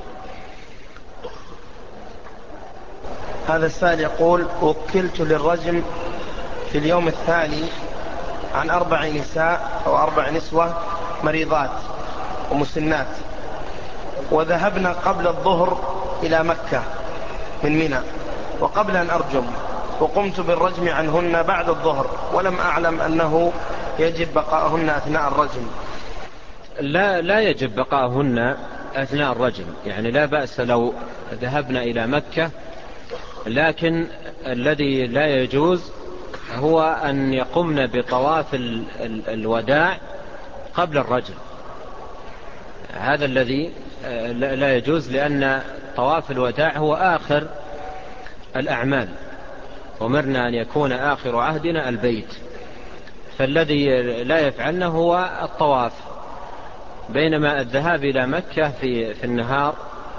هذا السائل يقول: وكلت للرجم في اليوم الثاني عن أربع نساء أو أربع نسوة مريضات ومسنات، وذهبنا قبل الظهر إلى مكة من منى وقبل أن أرجم، وقمت بالرجم عنهن بعد الظهر ولم أعلم أنه يجب بقاءهن أثناء الرجم. لا, لا يجب بقاءهن أثناء الرجم، يعني لا بأس لو ذهبنا إلى مكة، لكن الذي لا يجوز هو أن يقمن بطواف الوداع قبل الرجم. هذا الذي لا يجوز، لأن طواف الوداع هو آخر الأعمال، ومرنا أن يكون آخر عهدنا البيت، فالذي لا يفعلنا هو الطواف، بينما الذهاب إلى مكة في, في النهار.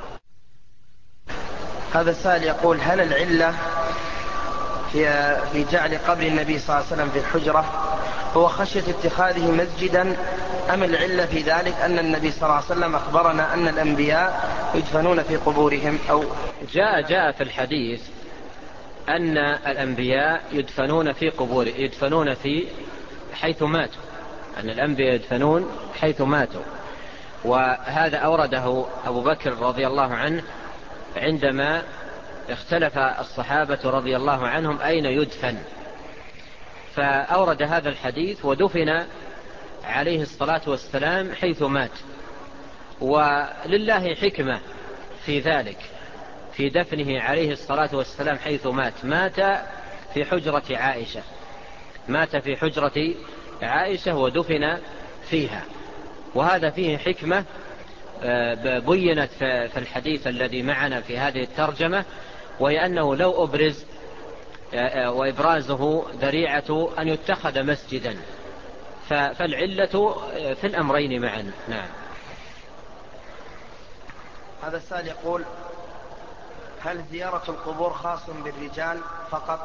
هذا السائل يقول: هل العلة في, في جعل قبر النبي صلى الله عليه وسلم في الحجرة هو خشية اتخاذه مسجدا، أم العلة في ذلك أن النبي صلى الله عليه وسلم أخبرنا أن الأنبياء يدفنون في قبورهم؟ أو جاء, جاء في الحديث أن الأنبياء يدفنون في قبور يدفنون في حيث ماتوا، أن الأنبياء يدفنون حيث ماتوا. وهذا أورده أبو بكر رضي الله عنه عندما اختلف الصحابة رضي الله عنهم أين يدفن، فأورد هذا الحديث ودفن عليه الصلاة والسلام حيث مات. ولله حكمة في ذلك، في دفنه عليه الصلاة والسلام حيث مات. مات في حجرة عائشة مات في حجرة عائشة ودفن فيها، وهذا فيه حكمة بينت في الحديث الذي معنا في هذه الترجمة، وهي أنه لو أبرز وإبرازه ذريعة أن يتخذ مسجدا، فالعلة في الأمرين معا. نعم. هذا السائل يقول: هل زيارة القبور خاص بالرجال فقط؟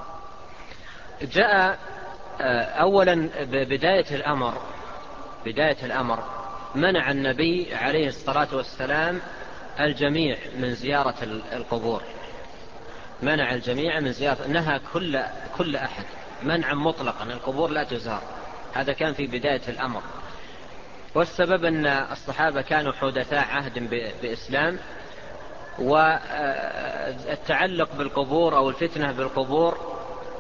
جاء أولا بداية الأمر بداية الأمر منع النبي عليه الصلاة والسلام الجميع من زيارة القبور، منع الجميع من زيارة، نهى كل, كل أحد منعا مطلقا، القبور لا تزار. هذا كان في بداية الأمر، والسبب أن الصحابة كانوا حدثاء عهد بإسلام، والتعلق بالقبور أو الفتنة بالقبور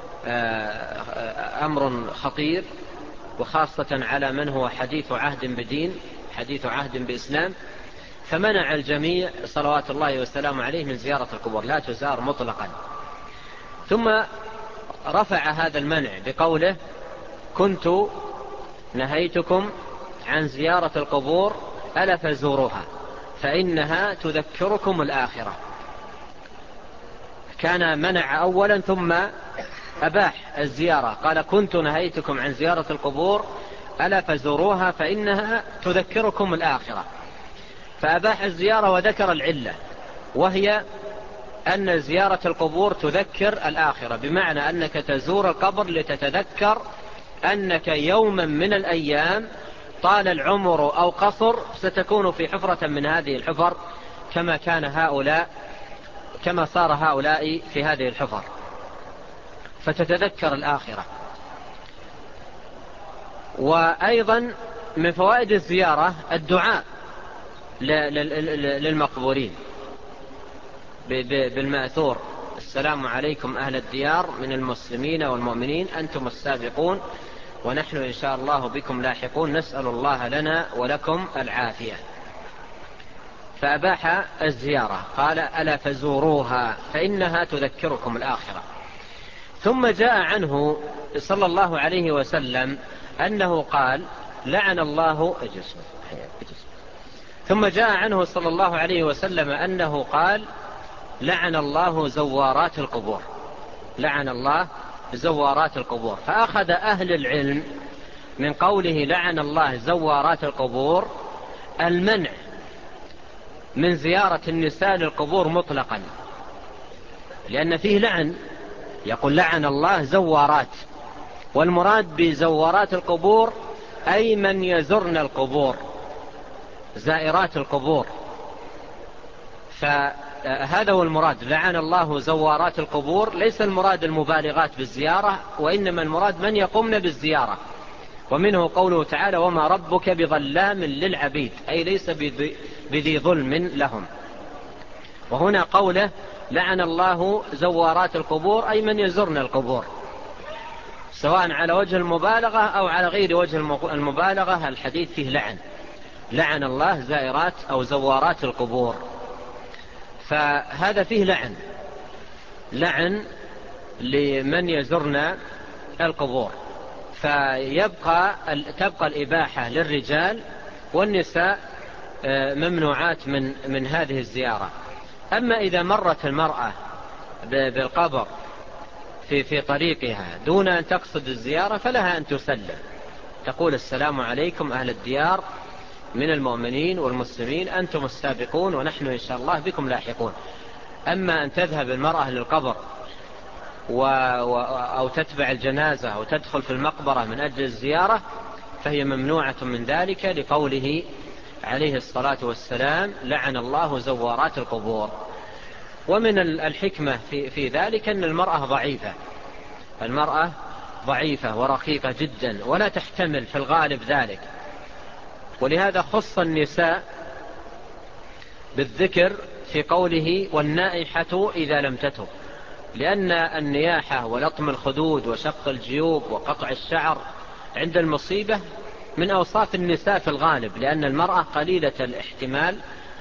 أمر خطير، وخاصة على من هو حديث عهد بدين، حديث عهد بإسلام، فمنع الجميع صلوات الله والسلام عليه من زيارة القبور، لا تزار مطلقا. ثم رفع هذا المنع بقوله: كنت نهيتكم عن زيارة القبور ألا فزوروها فإنها تذكركم الآخرة. كان منع أولا ثم أباح الزيارة، قال: كنت نهيتكم عن زيارة القبور ألا فزوروها فإنها تذكركم الآخرة، فأباح الزيارة وذكر العلة، وهي أن زيارة القبور تذكر الآخرة، بمعنى أنك تزور القبر لتتذكر أنك يوما من الأيام طال العمر أو قصر ستكون في حفرة من هذه الحفر، كما كان هؤلاء كما صار هؤلاء في هذه الحفر، فتتذكر الآخرة. وأيضا من فوائد الزيارة الدعاء للمقبورين بالمأثور: السلام عليكم أهل الديار من المسلمين والمؤمنين، أنتم السابقون ونحن إن شاء الله بكم لاحقون، نسأل الله لنا ولكم العافية. فأباح الزيارة، قال: ألا فزوروها فإنها تذكركم الآخرة. ثم جاء عنه صلى الله عليه وسلم أنه قال: لعن الله اجلس ثم جاء عنه صلى الله عليه وسلم أنه قال: لعن الله زوارات القبور، لعن الله زوارات القبور. فأخذ أهل العلم من قوله لعن الله زوارات القبور المنع من زيارة النساء للقبور مطلقا، لأن فيه لعن، يقول لعن الله زوارات، والمراد بزوارات القبور أي من يزرن القبور، زائرات القبور. فهذا هو المراد، لعن الله زوارات القبور، ليس المراد المبالغات بالزيارة، وإنما المراد من يقومن بالزيارة. ومنه قوله تعالى: وما ربك بظلام للعبيد، أي ليس بذي ظلم لهم. وهنا قوله لعن الله زوارات القبور أي من يزرن القبور، سواء على وجه المبالغة أو على غير وجه المبالغة، الحديث فيه لعن، لعن الله زائرات أو زوارات القبور. فهذا فيه لعن، لعن لمن يزرن القبور. فيبقى تبقى الإباحة للرجال، والنساء ممنوعات من من هذه الزيارة. أما إذا مرت المرأة بالقبر في في طريقها دون أن تقصد الزيارة فلها أن تسلم، تقول: السلام عليكم أهل الديار من المؤمنين والمسلمين، أنتم السابقون ونحن إن شاء الله بكم لاحقون. أما أن تذهب المرأة للقبر و... و... أو تتبع الجنازة أو تدخل في المقبرة من أجل الزيارة فهي ممنوعة من ذلك، لقوله عليه الصلاة والسلام: لعن الله زوارات القبور. ومن الحكمة في, في ذلك أن المرأة ضعيفة، المرأة ضعيفة ورقيقة جدا ولا تحتمل في الغالب ذلك، ولهذا خص النساء بالذكر في قوله: والنائحة إذا لم تتب، لأن النياحة ولطم الخدود وشق الجيوب وقطع الشعر عند المصيبة من أوصاف النساء في الغالب، لأن المرأة قليلة الاحتمال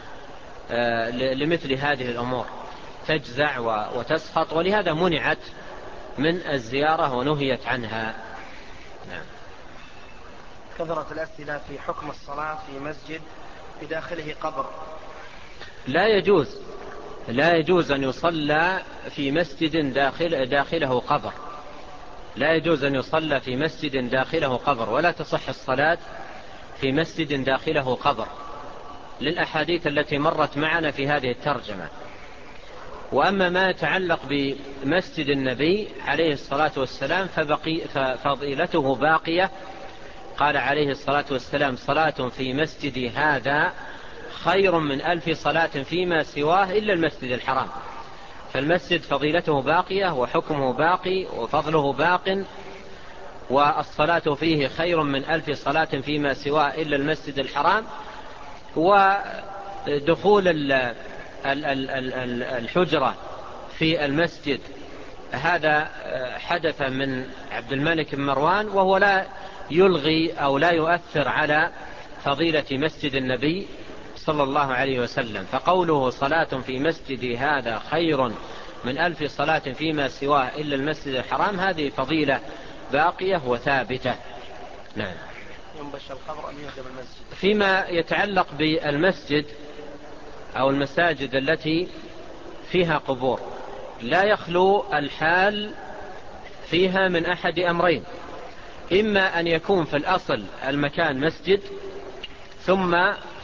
لمثل هذه الأمور، تجزع وتسخط، ولهذا منعت من الزيارة ونهيت عنها. نعم. كثرت الأسئلة في حكم الصلاة في مسجد بداخله قبر. لا يجوز لا يجوز أن يصلى في مسجد داخل داخله قبر، لا يجوز أن يصلى في مسجد داخله قبر، ولا تصح الصلاة في مسجد داخله قبر، للأحاديث التي مرت معنا في هذه الترجمة. وأما ما يتعلق بمسجد النبي عليه الصلاة والسلام ففضيلته باقية. قال عليه الصلاة والسلام: صلاة في مسجد هذا خير من ألف صلاة فيما سواه إلا المسجد الحرام. فالمسجد فضيلته باقية وحكمه باقي وفضله باق، والصلاة فيه خير من ألف صلاة فيما سواه إلا المسجد الحرام. ودخول الحجرة في المسجد هذا حدث من عبد الملك بن مروان، وهو لا يلغي أو لا يؤثر على فضيلة مسجد النبي صلى الله عليه وسلم. فقوله صلاة في مسجدي هذا خير من ألف صلاة فيما سواه إلا المسجد الحرام، هذه فضيلة باقية وثابتة. نعم. ينبش القبر أم يهدم المسجد؟ فيما يتعلق بالمسجد أو المساجد التي فيها قبور، لا يخلو الحال فيها من أحد أمرين: إما أن يكون في الأصل المكان مسجد ثم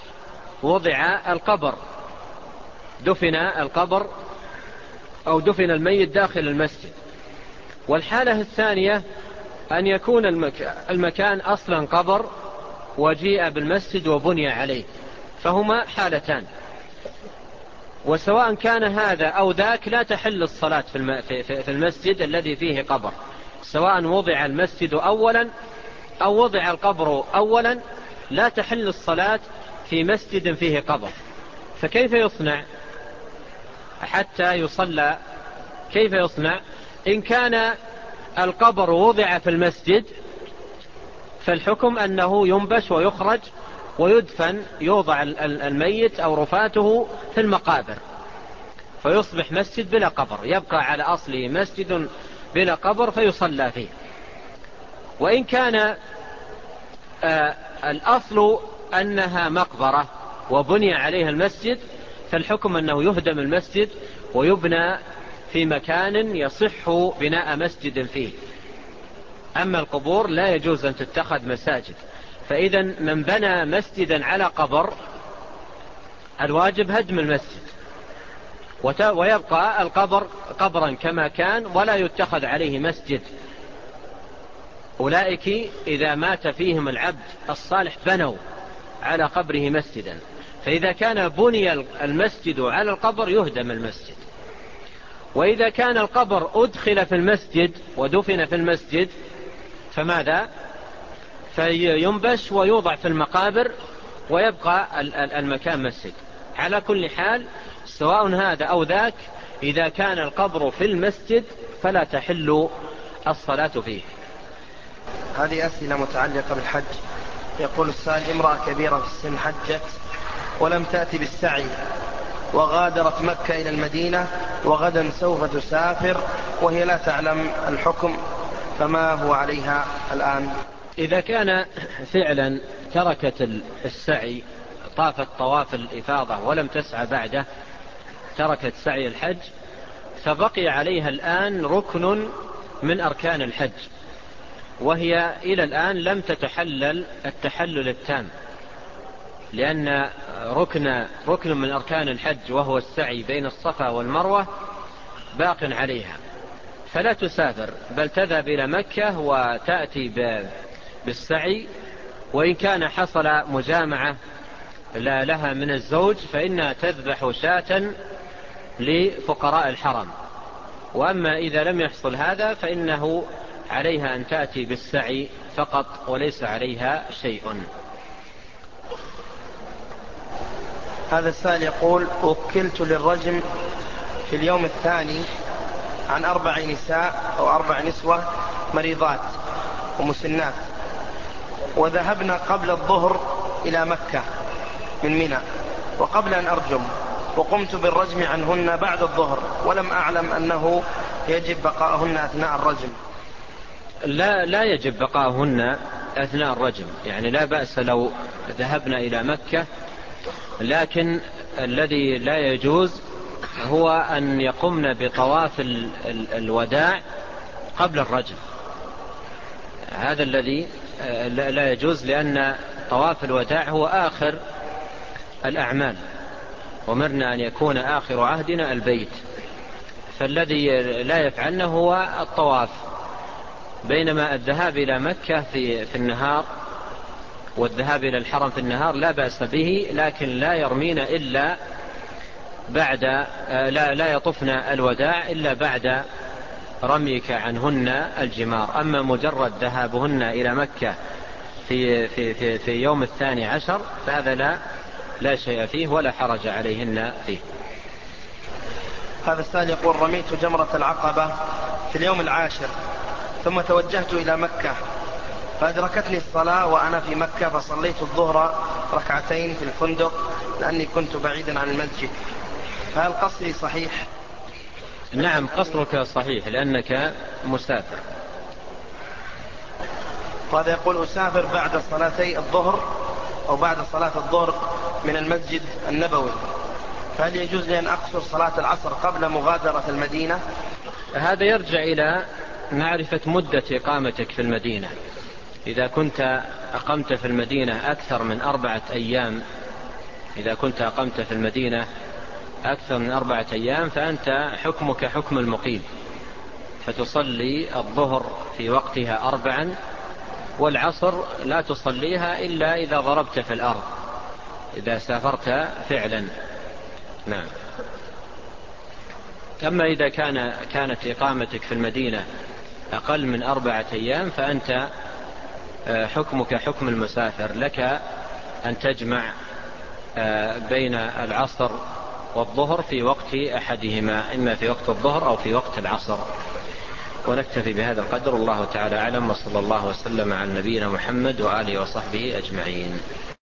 وضع القبر، دفن القبر أو دفن الميت داخل المسجد. والحالة الثانية أن يكون المكان أصلا قبر وجيء بالمسجد وبني عليه، فهما حالتان، وسواء كان هذا أو ذاك لا تحل الصلاة في المسجد الذي فيه قبر، سواء وضع المسجد أولا أو وضع القبر أولا لا تحل الصلاة في مسجد فيه قبر. فكيف يصنع حتى يصلى؟ كيف يصنع؟ إن كان القبر وضع في المسجد فالحكم أنه ينبش ويخرج ويدفن، يوضع الميت أو رفاته في المقابر فيصبح مسجد بلا قبر، يبقى على أصله مسجد بلا قبر فيصلى فيه. وإن كان آه الأصل أنها مقبرة وبني عليها المسجد فالحكم أنه يهدم المسجد ويبنى في مكان يصح بناء مسجد فيه. أما القبور لا يجوز أن تتخذ مساجد، فإذا من بنى مسجدا على قبر الواجب هدم المسجد ويبقى القبر قبرا كما كان ولا يتخذ عليه مسجد. أولئك إذا مات فيهم العبد الصالح بنوا على قبره مسجدا، فإذا كان بني المسجد على القبر يهدم المسجد. وإذا كان القبر أدخل في المسجد ودفن في المسجد فماذا؟ فينبش ويوضع في المقابر ويبقى المكان مسجد. على كل حال سواء هذا أو ذاك، إذا كان القبر في المسجد فلا تحل الصلاة فيه. هذه أسئلة متعلقة بالحج. يقول السائل: امرأة كبيرة في السن حجت ولم تأتي بالسعي وغادرت مكة إلى المدينة وغدا سوف تسافر وهي لا تعلم الحكم، فما هو عليها الآن؟ إذا كان فعلا تركت السعي، طافت طواف الإفاضة ولم تسعى بعده، تركت سعي الحج، فبقي عليها الآن ركن من أركان الحج، وهي إلى الآن لم تتحلل التحلل التام، لأن ركن, ركن من أركان الحج وهو السعي بين الصفا والمروة باق عليها، فلا تسافر بل تذهب إلى مكة وتأتي بالسعي. وإن كان حصل مجامعة لا لها من الزوج فإنها تذبح شاة لفقراء الحرم. وأما إذا لم يحصل هذا فإنه عليها أن تأتي بالسعي فقط وليس عليها شيء. هذا السائل يقول: وكلت للرجم في اليوم الثاني عن أربع نساء أو أربع نسوة مريضات ومسنات، وذهبنا قبل الظهر إلى مكة من منى وقبل أن أرجم، وقمت بالرجم عنهن بعد الظهر ولم أعلم أنه يجب بقاءهن أثناء الرجم. لا, لا يجب بقاءهن أثناء الرجم، يعني لا بأس لو ذهبنا إلى مكة، لكن الذي لا يجوز هو أن يقمن بطواف الوداع قبل الرجم، هذا الذي لا يجوز، لأن طواف الوداع هو آخر الأعمال، ومرنا أن يكون آخر عهدنا البيت، فالذي لا يفعلنه هو الطواف. بينما الذهاب إلى مكة في, في النهار والذهاب إلى الحرم في النهار لا بأس به، لكن لا يرمين إلا بعد لا, لا يطفن الوداع إلا بعد رميك عنهن الجمار. أما مجرد ذهابهن إلى مكة في, في, في, في يوم الثاني عشر فهذا لا, لا شيء فيه ولا حرج عليهن فيه. هذا السائل يقول: رميت جمرة العقبة في اليوم العاشر ثم توجهت إلى مكة، فأدركتني الصلاة وأنا في مكة، فصليت الظهر ركعتين في الفندق لأني كنت بعيدا عن المسجد، فهل قصري صحيح؟ نعم، قصرك صحيح لأنك مسافر. وهذا يقول: أسافر بعد صلاتي الظهر أو بعد صلاة الظهر من المسجد النبوي، فهل يجوز لي أن أقصر صلاة العصر قبل مغادرة المدينة؟ هذا يرجع إلى معرفة مدة إقامتك في المدينة. إذا كنت أقمت في المدينة أكثر من أربعة أيام إذا كنت أقمت في المدينة أكثر من أربعة أيام فأنت حكمك حكم المقيم، فتصلي الظهر في وقتها أربعا، والعصر لا تصليها إلا إذا ضربت في الأرض، إذا سافرت فعلا. نعم. أما إذا كان كانت إقامتك في المدينة أقل من أربعة أيام فأنت حكمك حكم المسافر، لك أن تجمع بين العصر والظهر في وقت أحدهما، إما في وقت الظهر أو في وقت العصر. ونكتفي بهذا القدر، الله تعالى أعلم، وصلى الله وسلم على نبينا محمد وآله وصحبه أجمعين.